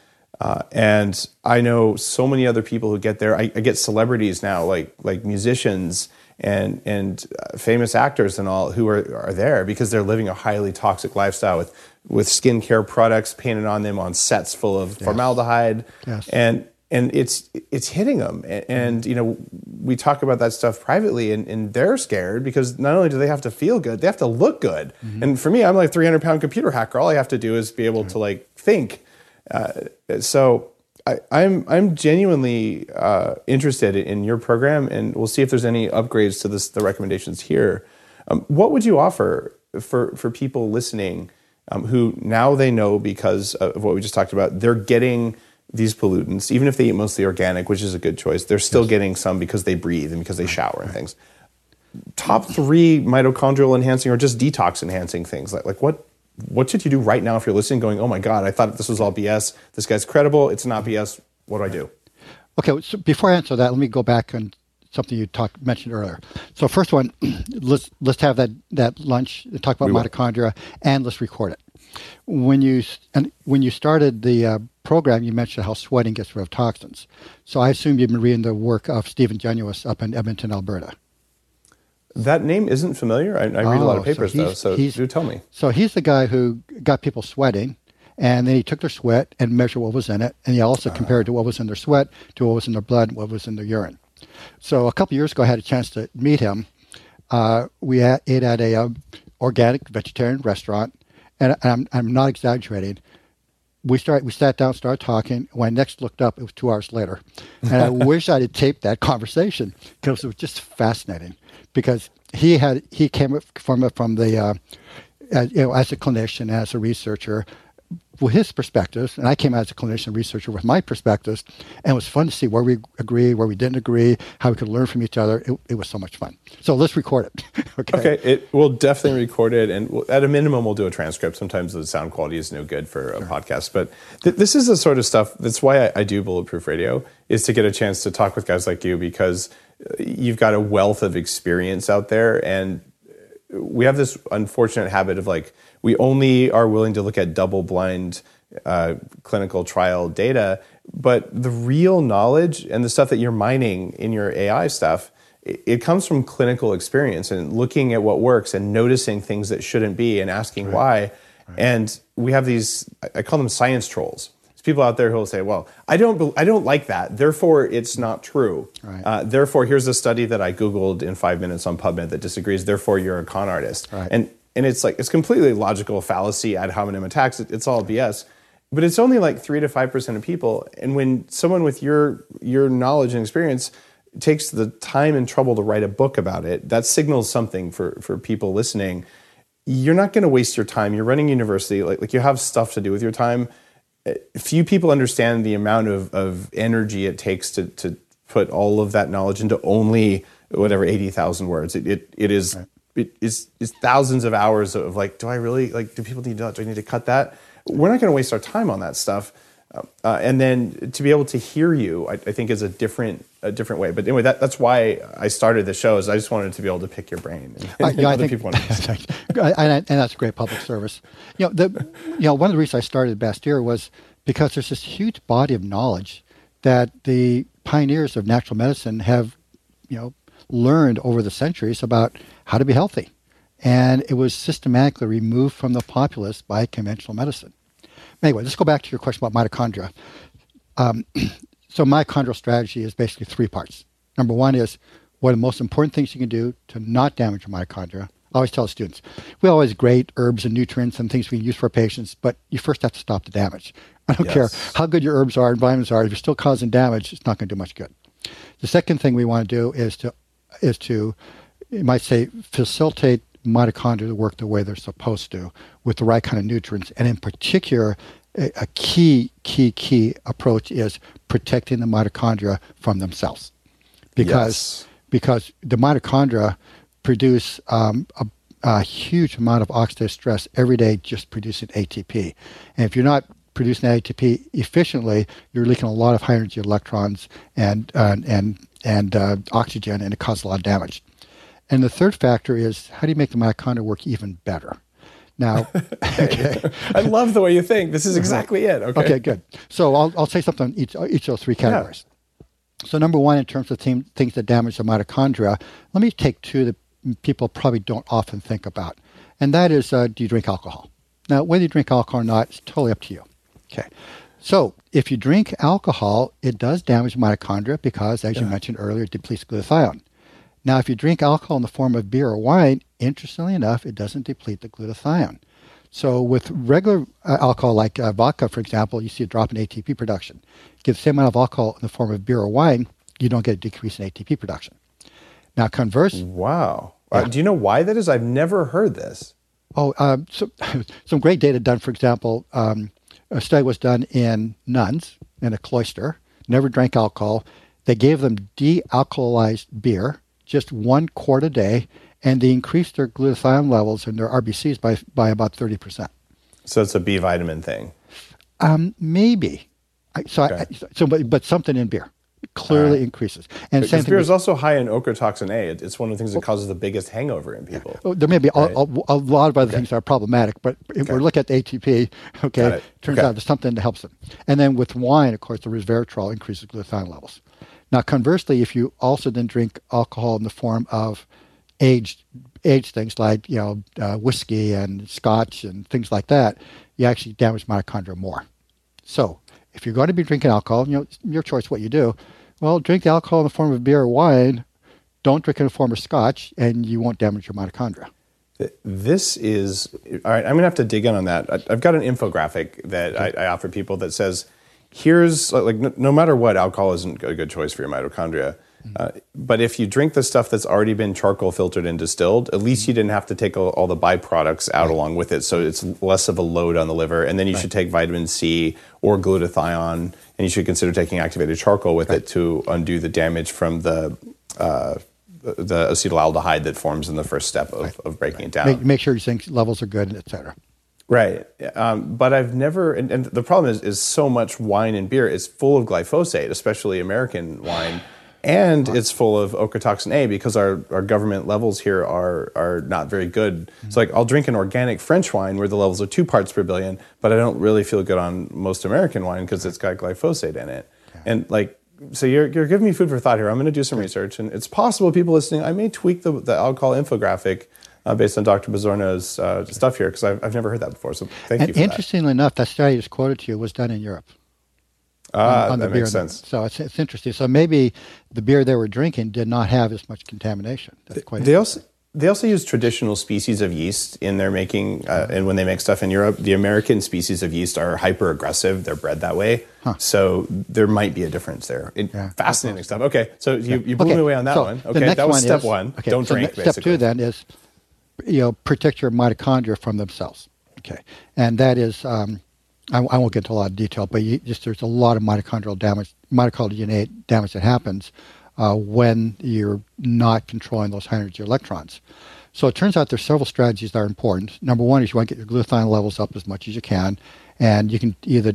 And I know so many other people who get there. I get celebrities now, like musicians and famous actors and all, who are there because they're living a highly toxic lifestyle with skincare products painted on them on sets full of formaldehyde. Yes. And it's hitting them. And we talk about that stuff privately, and they're scared because not only do they have to feel good, they have to look good. Mm-hmm. And for me, I'm like a 300-pound computer hacker. All I have to do is be able to think. So I'm genuinely interested in your program, and we'll see if there's any upgrades to the recommendations here. What would you offer for people listening who now they know because of what we just talked about, they're getting these pollutants, even if they eat mostly organic, which is a good choice, they're still getting some because they breathe and because they shower and things. Top 3 mitochondrial enhancing or just detox enhancing things. Like what should you do right now if you're listening going, oh my God, I thought this was all BS. This guy's credible. It's not BS. What do I do? Okay, so before I answer that, let me go back on something you mentioned earlier. So first one, let's have that lunch, talk about mitochondria, and let's record it. When you started the program, you mentioned how sweating gets rid of toxins. So I assume you've been reading the work of Stephen Genuis up in Edmonton, Alberta. That name isn't familiar. I read a lot of papers, so do tell me. So he's the guy who got people sweating, and then he took their sweat and measured what was in it, and he also compared to what was in their sweat to what was in their blood and what was in their urine. So a couple of years ago, I had a chance to meet him. We ate at a organic vegetarian restaurant, and I'm not exaggerating. We sat down, started talking. When I next looked up, it was 2 hours later. And I wish I had taped that conversation because it was just fascinating. Because he came from the as a clinician, as a researcher, with his perspectives, and I came out as a clinician and researcher with my perspectives, and it was fun to see where we agree, where we didn't agree, how we could learn from each other. It was so much fun. So let's record it. Okay, we'll definitely record it, and at a minimum, we'll do a transcript. Sometimes the sound quality is no good for a podcast, but this is the sort of stuff, that's why I do Bulletproof Radio, is to get a chance to talk with guys like you, because you've got a wealth of experience out there, and we have this unfortunate habit of we only are willing to look at double-blind clinical trial data, but the real knowledge and the stuff that you're mining in your AI stuff, it comes from clinical experience and looking at what works and noticing things that shouldn't be and asking why. Right. And we have these, I call them science trolls. There's people out there who will say, well, I don't like that, therefore it's not true. Right. Therefore, here's a study that I Googled in 5 minutes on PubMed that disagrees, therefore you're a con artist. Right. And it's it's completely logical fallacy, ad hominem attacks. It's all BS, but it's only 3 to 5% of people. And when someone with your knowledge and experience takes the time and trouble to write a book about it, that signals something for people listening. You're not going to waste your time. You're running university, you have stuff to do with your time. Few people understand the amount of energy it takes to put all of that knowledge into only 80,000 words. It is. Right. It's thousands of hours of do I really do people need to, do I need to cut that? We're not going to waste our time on that stuff. And then to be able to hear you, I think is a different way. But anyway, that's why I started the show, is I just wanted to be able to pick your brain. And and that's a great public service. One of the reasons I started Bastyr was because there's this huge body of knowledge that the pioneers of natural medicine have, learned over the centuries about how to be healthy. And it was systematically removed from the populace by conventional medicine. Anyway, let's go back to your question about mitochondria. So mitochondrial strategy is basically 3 parts. Number 1 is what are the most important things you can do to not damage your mitochondria. I always tell students, we always grade herbs and nutrients and things we can use for our patients, but you first have to stop the damage. I don't care how good your herbs are and vitamins are. If you're still causing damage, it's not going to do much good. The second thing we want to do is to, you might say, facilitate mitochondria to work the way they're supposed to with the right kind of nutrients. And in particular, a key approach is protecting the mitochondria from themselves. Because the mitochondria produce a huge amount of oxidative stress every day just producing ATP. And if you're not producing ATP efficiently, you're leaking a lot of high energy electrons and oxygen, and it causes a lot of damage. And the third factor is, how do you make the mitochondria work even better? Now, okay. I love the way you think. This is exactly it. Okay, good. So I'll say something on each of those 3 categories. Yeah. So number 1, in terms of things that damage the mitochondria, let me take 2 that people probably don't often think about. And that is, do you drink alcohol? Now, whether you drink alcohol or not, it's totally up to you. Okay. So if you drink alcohol, it does damage mitochondria because, as you mentioned earlier, it depletes glutathione. Now, if you drink alcohol in the form of beer or wine, interestingly enough, it doesn't deplete the glutathione. So with regular alcohol like vodka, for example, you see a drop in ATP production. Give the same amount of alcohol in the form of beer or wine, you don't get a decrease in ATP production. Now, conversely... Wow. Do you know why that is? I've never heard this. So some great data done, for example, A study was done in nuns in a cloister, never drank alcohol. They gave them de-alcoholized beer, just 1 quart a day, and they increased their glutathione levels and their RBCs by about 30%. So it's a B vitamin thing. Maybe. But something in beer clearly increases. And because beer is also high in ochratoxin A. It's one of the things that causes the biggest hangover in people. There may be a lot of other things that are problematic, but if we're looking at the ATP, turns out there's something that helps them. And then with wine, of course, the resveratrol increases glutathione levels. Now, conversely, if you also then drink alcohol in the form of aged things like whiskey and scotch and things like that, you actually damage mitochondria more. So if you're going to be drinking alcohol, your choice what you do. Well, drink the alcohol in the form of beer or wine. Don't drink it in the form of scotch, and you won't damage your mitochondria. This is all right. I'm going to have to dig in on that. I've got an infographic that I offer people that says, here's no matter what, alcohol isn't a good choice for your mitochondria. But if you drink the stuff that's already been charcoal filtered and distilled, at least you didn't have to take all the byproducts out along with it. So it's less of a load on the liver. And then you should take vitamin C or glutathione, and you should consider taking activated charcoal with it to undo the damage from the acetaldehyde that forms in the first step of breaking it down. Make sure your zinc levels are good, et cetera. Right. But I've never, and the problem is so much wine and beer is full of glyphosate, especially American wine. And it's full of ochratoxin A because our government levels here are not very good. It's like I'll drink an organic French wine where the levels are 2 parts per billion, but I don't really feel good on most American wine because it's got glyphosate in it. And so you're giving me food for thought here. I'm going to do some research, and it's possible people listening, I may tweak the alcohol infographic based on Dr. Bozzorno's stuff here because I've never heard that before. So thank you for that. Interestingly enough, that study I just quoted to you was done in Europe. On the that beer makes sense. So it's interesting. So maybe the beer they were drinking did not have as much contamination. That's quite interesting. They also use traditional species of yeast in their making, and when they make stuff in Europe, the American species of yeast are hyper aggressive. They're bred that way, so there might be a difference there. Fascinating stuff. Okay, so you blew me away on that one. Okay, that was step one. Okay, don't drink. Step two then is, protect your mitochondria from themselves. Okay, and that is. I won't get into a lot of detail, but there's a lot of mitochondrial DNA damage that happens when you're not controlling those high energy electrons. So it turns out there's several strategies that are important. Number one is you want to get your glutathione levels up as much as you can, and you can either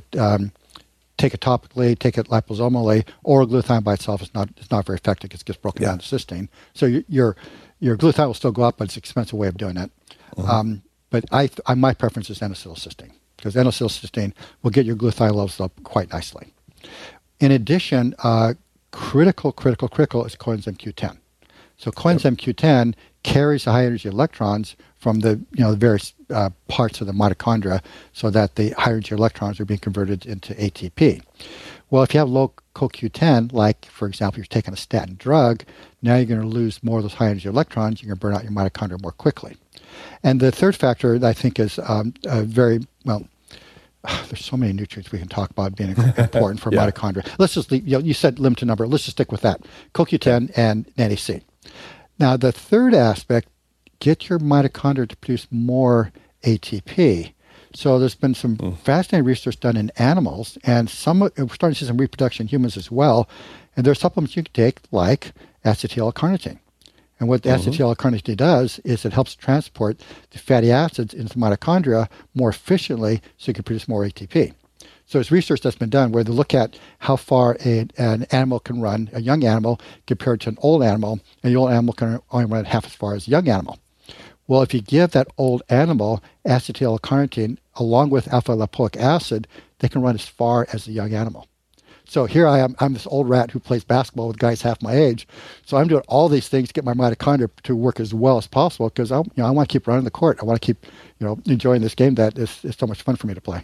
take it topically, take it liposomally, or glutathione by itself is not very effective because it gets broken down to cysteine. So your glutathione will still go up, but it's an expensive way of doing it. But my preference is N-acetylcysteine, because N-acetylcysteine will get your glutathione levels up quite nicely. In addition, critical is coenzyme Q10. So coenzyme Q10 carries the high energy electrons from the various parts of the mitochondria, so that the high energy electrons are being converted into ATP. Well, if you have low CoQ10, like for example, you're taking a statin drug, now you're going to lose more of those high energy electrons. You're going to burn out your mitochondria more quickly. And the third factor that I think is very well. There's so many nutrients we can talk about being important for mitochondria. Let's just leave, you said limited number. Let's just stick with that. CoQ10 and NAC. Now, the third aspect, get your mitochondria to produce more ATP. So there's been some fascinating research done in animals, and we're starting to see some reproduction in humans as well. And there are supplements you can take, like acetyl-L-carnitine. And what the acetyl-L-carnitine does is it helps transport the fatty acids into the mitochondria more efficiently so you can produce more ATP. So there's research that's been done where they look at how far an animal can run, a young animal, compared to an old animal, and the old animal can only run half as far as a young animal. Well, if you give that old animal acetyl-L-carnitine along with alpha-lipoic acid, they can run as far as the young animal. So here I am, I'm this old rat who plays basketball with guys half my age. So I'm doing all these things to get my mitochondria to work as well as possible because I want to keep running the court. I want to keep enjoying this game that is so much fun for me to play.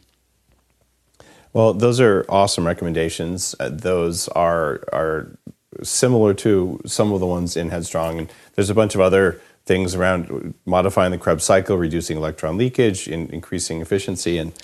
Well, those are awesome recommendations. Those are similar to some of the ones in Headstrong. And there's a bunch of other things around modifying the Krebs cycle, reducing electron leakage, increasing efficiency. And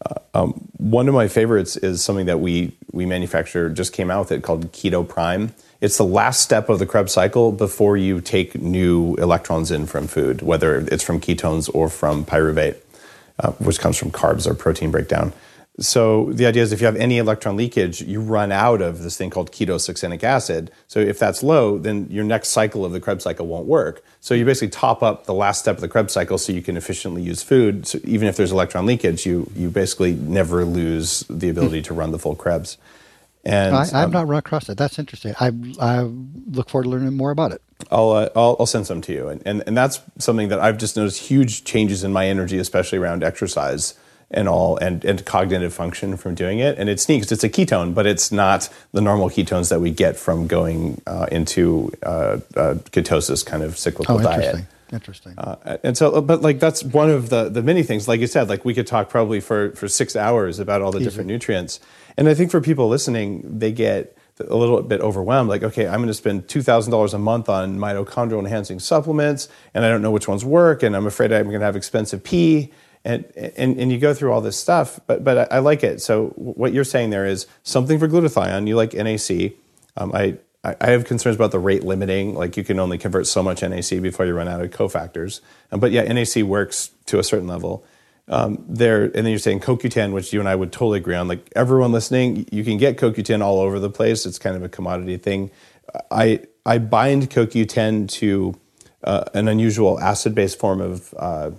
one of my favorites is something that we manufacture, just came out with it, called Keto Prime. It's the last step of the Krebs cycle before you take new electrons in from food, whether it's from ketones or from pyruvate, which comes from carbs or protein breakdown. So the idea is if you have any electron leakage, you run out of this thing called ketosuccinic acid. So if that's low, then your next cycle of the Krebs cycle won't work. So you basically top up the last step of the Krebs cycle so you can efficiently use food. So even if there's electron leakage, you basically never lose the ability to run the full Krebs. And I've not run across it. That's interesting. I look forward to learning more about it. I'll send some to you. And that's something that I've just noticed huge changes in my energy, especially around exercise and cognitive function from doing it. And it's neat because it's a ketone, but it's not the normal ketones that we get from going into ketosis kind of cyclical diet. Interesting. And so, but like that's one of the many things. Like you said, like we could talk probably for 6 hours about all the different nutrients. And I think for people listening, they get a little bit overwhelmed. Like, okay, I'm going to spend $2,000 a month on mitochondrial enhancing supplements, and I don't know which ones work, and I'm afraid I'm going to have expensive pee. And you go through all this stuff, but I like it. So what you're saying there is something for glutathione. You like NAC. I have concerns about the rate limiting. Like you can only convert so much NAC before you run out of cofactors. But yeah, NAC works to a certain level. And then you're saying CoQ10, which you and I would totally agree on. Like everyone listening, you can get CoQ10 all over the place. It's kind of a commodity thing. I bind CoQ10 to an unusual acid-based form of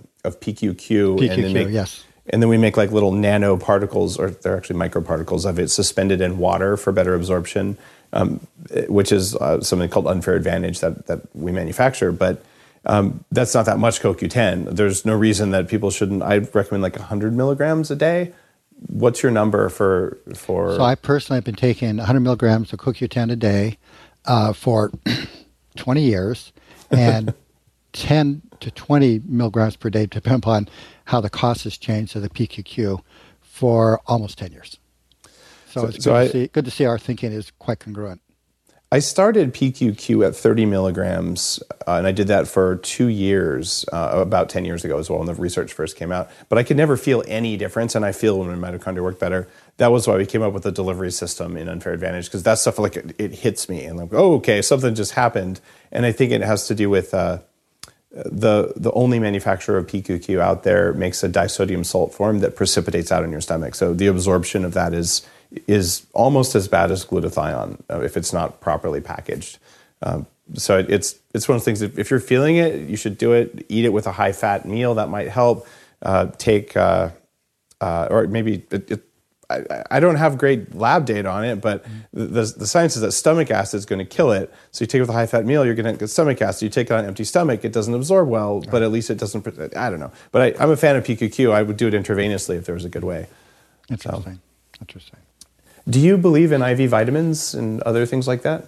PQQ, yes. And then we make like little nanoparticles, or they're actually microparticles of it, suspended in water for better absorption, which is something called Unfair Advantage that we manufacture. But that's not that much CoQ10. There's no reason that people shouldn't. I recommend like 100 milligrams a day. What's your number for? So I personally have been taking 100 milligrams of CoQ10 a day for 20 years, and 10 to 20 milligrams per day, depending upon how the cost has changed of the PQQ, for almost 10 years. So it's good to see our thinking is quite congruent. I started PQQ at 30 milligrams, and I did that for 2 years, about 10 years ago as well, when the research first came out. But I could never feel any difference, and I feel when my mitochondria work better. That was why we came up with the delivery system in Unfair Advantage, because that stuff, like, it hits me, and like, oh, okay, something just happened. And I think it has to do with the only manufacturer of PQQ out there makes a disodium salt form that precipitates out in your stomach. So the absorption of that is almost as bad as glutathione if it's not properly packaged. So it's one of those things, if you're feeling it, you should do it. Eat it with a high-fat meal. That might help. Or maybe I don't have great lab data on it, but the science is that stomach acid is going to kill it. So you take it with a high-fat meal, you're going to get stomach acid. You take it on an empty stomach, it doesn't absorb well, but at least it doesn't. I don't know. But I'm a fan of PQQ. I would do it intravenously if there was a good way. Interesting. Do you believe in IV vitamins and other things like that?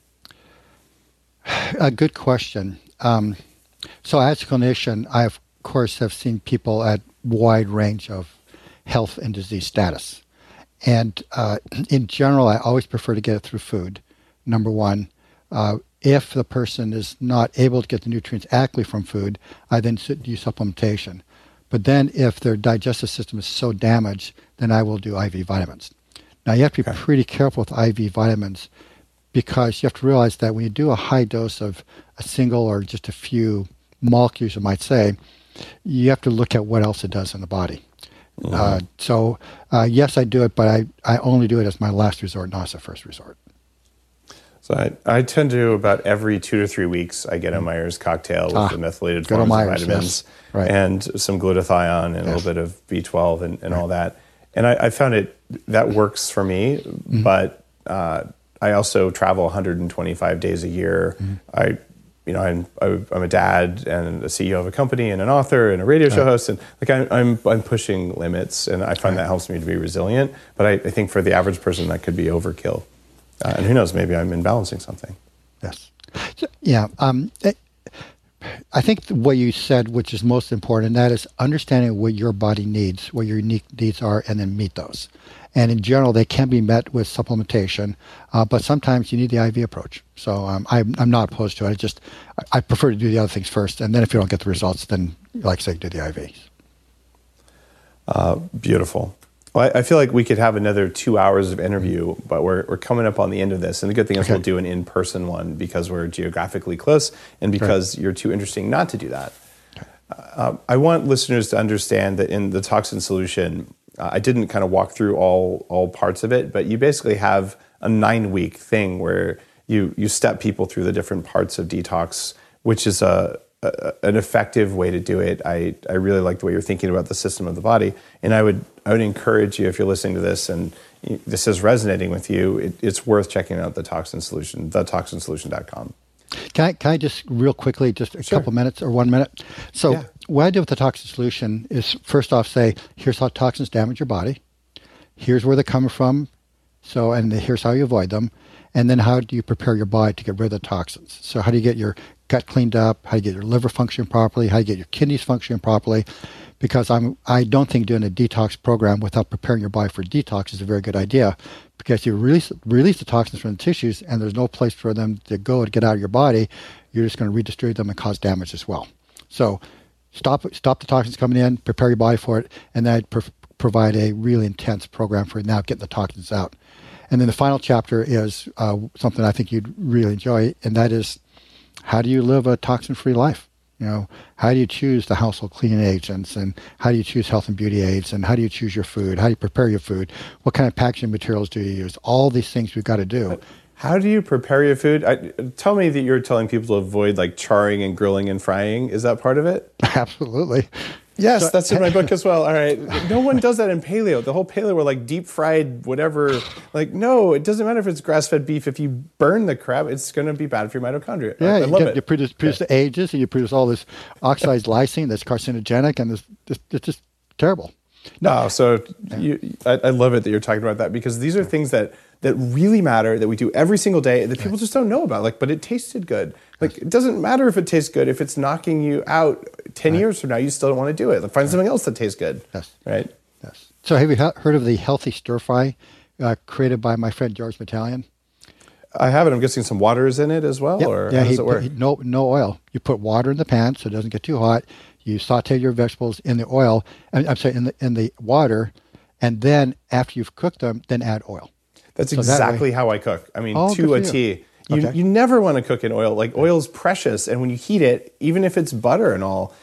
A good question. So as a clinician, I, of course, have seen people at wide range of health and disease status. And in general, I always prefer to get it through food, number one. If the person is not able to get the nutrients accurately from food, I then do supplementation. But then if their digestive system is so damaged, then I will do IV vitamins. Now, you have to be pretty careful with IV vitamins, because you have to realize that when you do a high dose of a single or just a few molecules, you might say, you have to look at what else it does in the body. So yes, I do it, but I only do it as my last resort, not as a first resort. So I tend to, about every 2 to 3 weeks, I get a Myers cocktail with the methylated forms of vitamins, and some glutathione and a little bit of B12 and all that. And I found that works for me, but I also travel 125 days a year. I'm a dad and a CEO of a company and an author and a radio show host, and like I'm pushing limits, and I find that helps me to be resilient. But I think for the average person, that could be overkill. And who knows? Maybe I'm imbalancing something. Yes. So, yeah. I think what you said, which is most important, and that is understanding what your body needs, what your unique needs are, and then meet those. And in general, they can be met with supplementation, but sometimes you need the IV approach. So I'm not opposed to it. I prefer to do the other things first, and then if you don't get the results, then, like I say, do the IVs. Beautiful. Well, I feel like we could have another 2 hours of interview, but we're coming up on the end of this. And the good thing is we'll do an in-person one because we're geographically close and because you're too interesting not to do that. I want listeners to understand that in the toxin solution, I didn't kind of walk through all parts of it, but you basically have a 9-week thing where you step people through the different parts of detox, which is an effective way to do it. I really like the way you're thinking about the system of the body, and I would encourage you, if you're listening to this and this is resonating with you, it's worth checking out the Toxin Solution, thetoxinsolution.com. Can I just real quickly, just a couple minutes or 1 minute? So what I do with the Toxin Solution is first off say, here's how toxins damage your body. Here's where they're coming from. And here's how you avoid them. And then how do you prepare your body to get rid of the toxins? So how do you get your gut cleaned up? How do you get your liver functioning properly? How do you get your kidneys functioning properly? Because I don't think doing a detox program without preparing your body for detox is a very good idea, because you release the toxins from the tissues and there's no place for them to go to get out of your body. You're just going to redistribute them and cause damage as well. So stop the toxins coming in, prepare your body for it, and then provide a really intense program for now getting the toxins out. And then the final chapter is something I think you'd really enjoy, and that is, how do you live a toxin-free life? How do you choose the household cleaning agents, and how do you choose health and beauty aids, and how do you choose your food? How do you prepare your food? What kind of packaging materials do you use? All these things we've got to do. How do you prepare your food? Tell me that you're telling people to avoid like charring and grilling and frying. Is that part of it? Absolutely. Yes, that's in my book as well. All right. No one does that in paleo. The whole paleo were like deep fried, whatever. Like, no, it doesn't matter if it's grass-fed beef. If you burn the crap, it's going to be bad for your mitochondria. Yeah, I love it. You produce the ages, and you produce all this oxidized lysine that's carcinogenic, and it's just terrible. No, so I love it that you're talking about that, because these are things that really matter, that we do every single day, that people just don't know about. Like, but it tasted good. Like, it doesn't matter if it tastes good. If it's knocking you out 10 years from now, you still don't want to do it. Like, find something else that tastes good. Yes. Right? Yes. So have you heard of the Healthy Stir Fry created by my friend George Battalion? I have it. I'm guessing some water is in it as well? Yep. Or yeah, how does it work? No oil. You put water in the pan so it doesn't get too hot. You saute your vegetables in the oil. I'm sorry, in the water, and then after you've cooked them, then add oil. That's exactly how I cook. I mean, to a T. You never want to cook in oil. Like, oil's precious, and when you heat it, even if it's butter and all,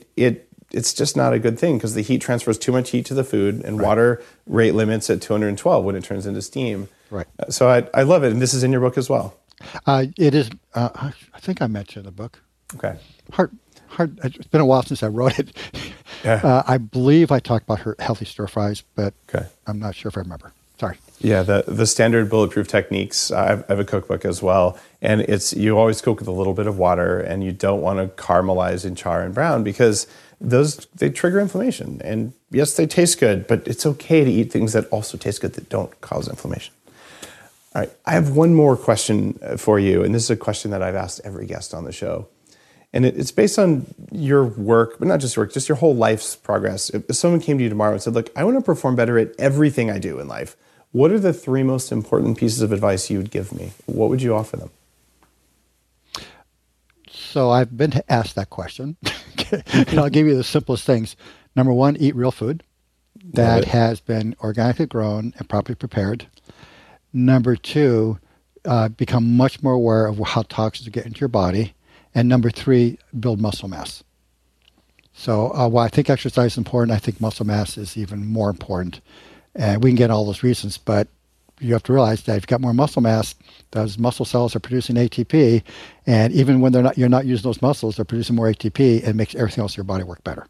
it's just not a good thing, because the heat transfers too much heat to the food, and water rate limits at 212 when it turns into steam. Right. So I love it, and this is in your book as well. It is. I think I mentioned the book. Okay. Hard. It's been a while since I wrote it. Yeah. I believe I talked about her healthy stir fries, but okay. I'm not sure if I remember. Sorry. Yeah, the standard bulletproof techniques. I have a cookbook as well, and you always cook with a little bit of water, and you don't want to caramelize and char and brown, because they trigger inflammation. And yes, they taste good, but it's okay to eat things that also taste good that don't cause inflammation. All right, I have one more question for you, and this is a question that I've asked every guest on the show. And it's based on your work, but not just work, just your whole life's progress. If someone came to you tomorrow and said, look, I want to perform better at everything I do in life, what are the 3 most important pieces of advice you would give me? What would you offer them? So I've been asked that question. And I'll give you the simplest things. Number 1, eat real food that has been organically grown and properly prepared. Number 2, become much more aware of how toxins get into your body. And number 3, build muscle mass. So while I think exercise is important, I think muscle mass is even more important. And we can get all those reasons, but you have to realize that if you've got more muscle mass, those muscle cells are producing ATP, and even when you're not using those muscles, they're producing more ATP, and it makes everything else in your body work better.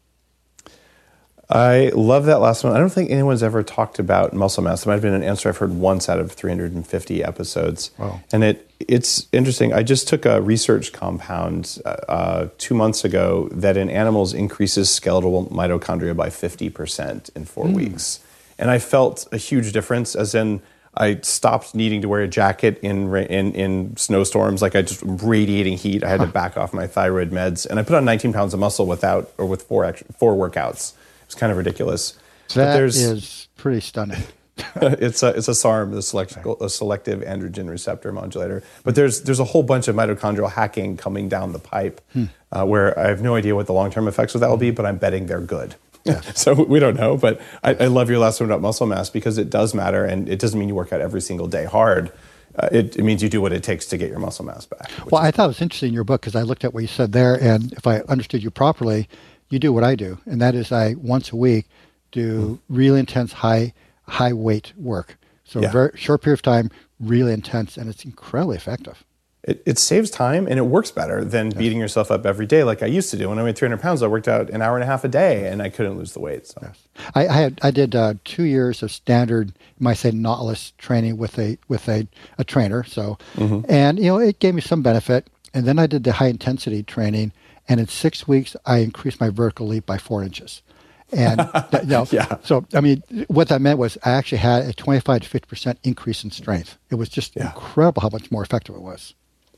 I love that last one. I don't think anyone's ever talked about muscle mass. There might have been an answer I've heard once out of 350 episodes. Wow. And it's interesting. I just took a research compound 2 months ago that in animals increases skeletal mitochondria by 50% in 4 weeks. And I felt a huge difference, as in I stopped needing to wear a jacket in snowstorms. Like, I just radiating heat. I had to back off my thyroid meds. And I put on 19 pounds of muscle with 4 workouts. It's kind of ridiculous. That is pretty stunning. It's a SARM, a selective androgen receptor modulator. But there's a whole bunch of mitochondrial hacking coming down the pipe, where I have no idea what the long-term effects of that will be, but I'm betting they're good. Yeah. So we don't know, but I love your last one about muscle mass, because it does matter, and it doesn't mean you work out every single day hard. It means you do what it takes to get your muscle mass back. Well, I thought it was interesting in your book, because I looked at what you said there, and if I understood you properly, you do what I do, and that is I once a week do really intense high weight work. So a very short period of time, really intense, and it's incredibly effective. It saves time and it works better than beating yourself up every day like I used to do. When I weighed 300 pounds, I worked out an hour and a half a day and I couldn't lose the weight. So. Yes. I did 2 years of standard, you might say, Nautilus training with a trainer. So, and it gave me some benefit. And then I did the high intensity training, and in 6 weeks I increased my vertical leap by 4 inches. And so I mean, what that meant was I actually had a 25 to 50% increase in strength. It was just incredible how much more effective it was.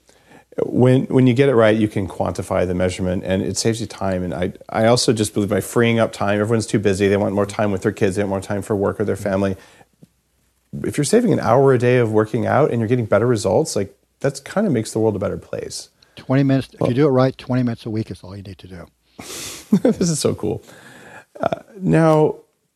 When you get it right, you can quantify the measurement, and it saves you time. And I also just believe by freeing up time, everyone's too busy. They want more time with their kids. They want more time for work or their family. If you're saving an hour a day of working out and you're getting better results, like that kind of makes the world a better place. 20 minutes. If you do it right, 20 minutes a week is all you need to do. This is so cool. Now,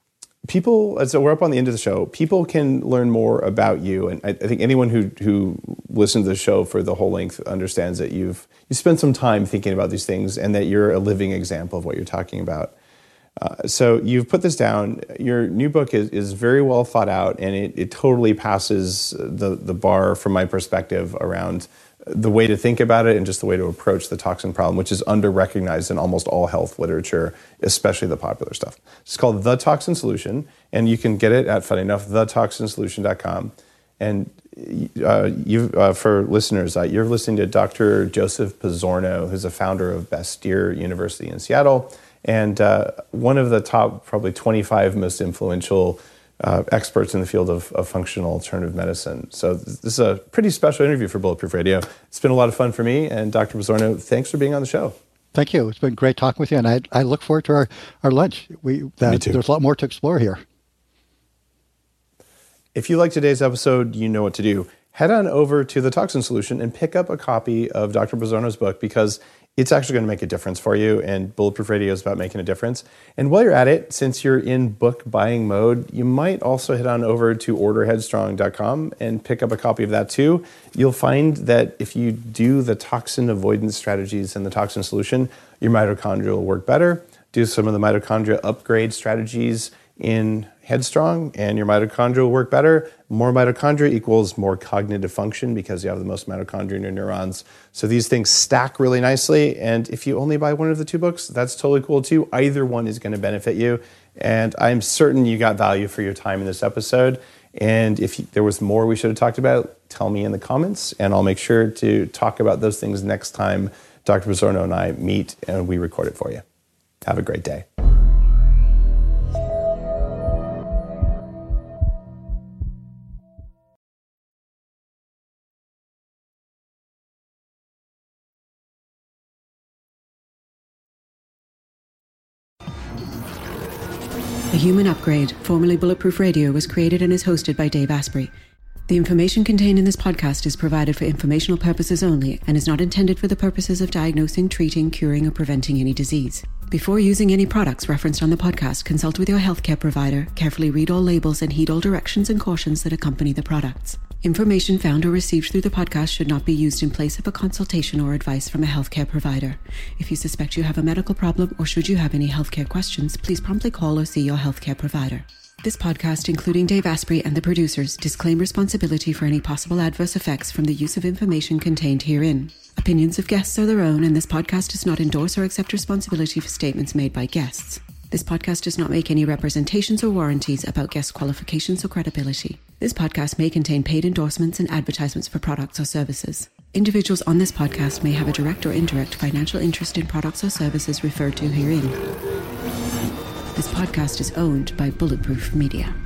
so we're up on the end of the show. People can learn more about you, and I think anyone who listens to the show for the whole length understands that you spent some time thinking about these things, and that you're a living example of what you're talking about. So you've put this down. Your new book is very well thought out, and it totally passes the bar from my perspective around the way to think about it and just the way to approach the toxin problem, which is under-recognized in almost all health literature, especially the popular stuff. It's called The Toxin Solution, and you can get it at, funny enough, thetoxinsolution.com. And for listeners, you're listening to Dr. Joseph Pizzorno, who's a founder of Bastyr University in Seattle, and one of the top probably 25 most influential experts in the field of functional alternative medicine. So this is a pretty special interview for Bulletproof Radio. It's been a lot of fun for me, and Dr. Pizzorno, thanks for being on the show. Thank you. It's been great talking with you, and I look forward to our lunch. Me too. There's a lot more to explore here. If you like today's episode, you know what to do. Head on over to The Toxin Solution and pick up a copy of Dr. Pizzorno's book, because it's actually going to make a difference for you, and Bulletproof Radio is about making a difference. And while you're at it, since you're in book buying mode, you might also head on over to orderheadstrong.com and pick up a copy of that too. You'll find that if you do the toxin avoidance strategies and the toxin solution, your mitochondria will work better. Do some of the mitochondria upgrade strategies in Headstrong, and your mitochondria will work better. More mitochondria equals more cognitive function, because you have the most mitochondria in your neurons. So these things stack really nicely, and if you only buy one of the two books, that's totally cool too. Either one is going to benefit you, and I'm certain you got value for your time in this episode. And if there was more we should have talked about, tell me in the comments, and I'll make sure to talk about those things next time Dr. Pizzorno and I meet and we record it for you. Have a great day. The Human Upgrade, formerly Bulletproof Radio, was created and is hosted by Dave Asprey. The information contained in this podcast is provided for informational purposes only and is not intended for the purposes of diagnosing, treating, curing, or preventing any disease. Before using any products referenced on the podcast, consult with your healthcare provider, carefully read all labels, and heed all directions and cautions that accompany the products. Information found or received through the podcast should not be used in place of a consultation or advice from a healthcare provider. If you suspect you have a medical problem or should you have any healthcare questions, please promptly call or see your healthcare provider. This podcast, including Dave Asprey and the producers, disclaim responsibility for any possible adverse effects from the use of information contained herein. Opinions of guests are their own, and this podcast does not endorse or accept responsibility for statements made by guests. This podcast does not make any representations or warranties about guest qualifications or credibility. This podcast may contain paid endorsements and advertisements for products or services. Individuals on this podcast may have a direct or indirect financial interest in products or services referred to herein. This podcast is owned by Bulletproof Media.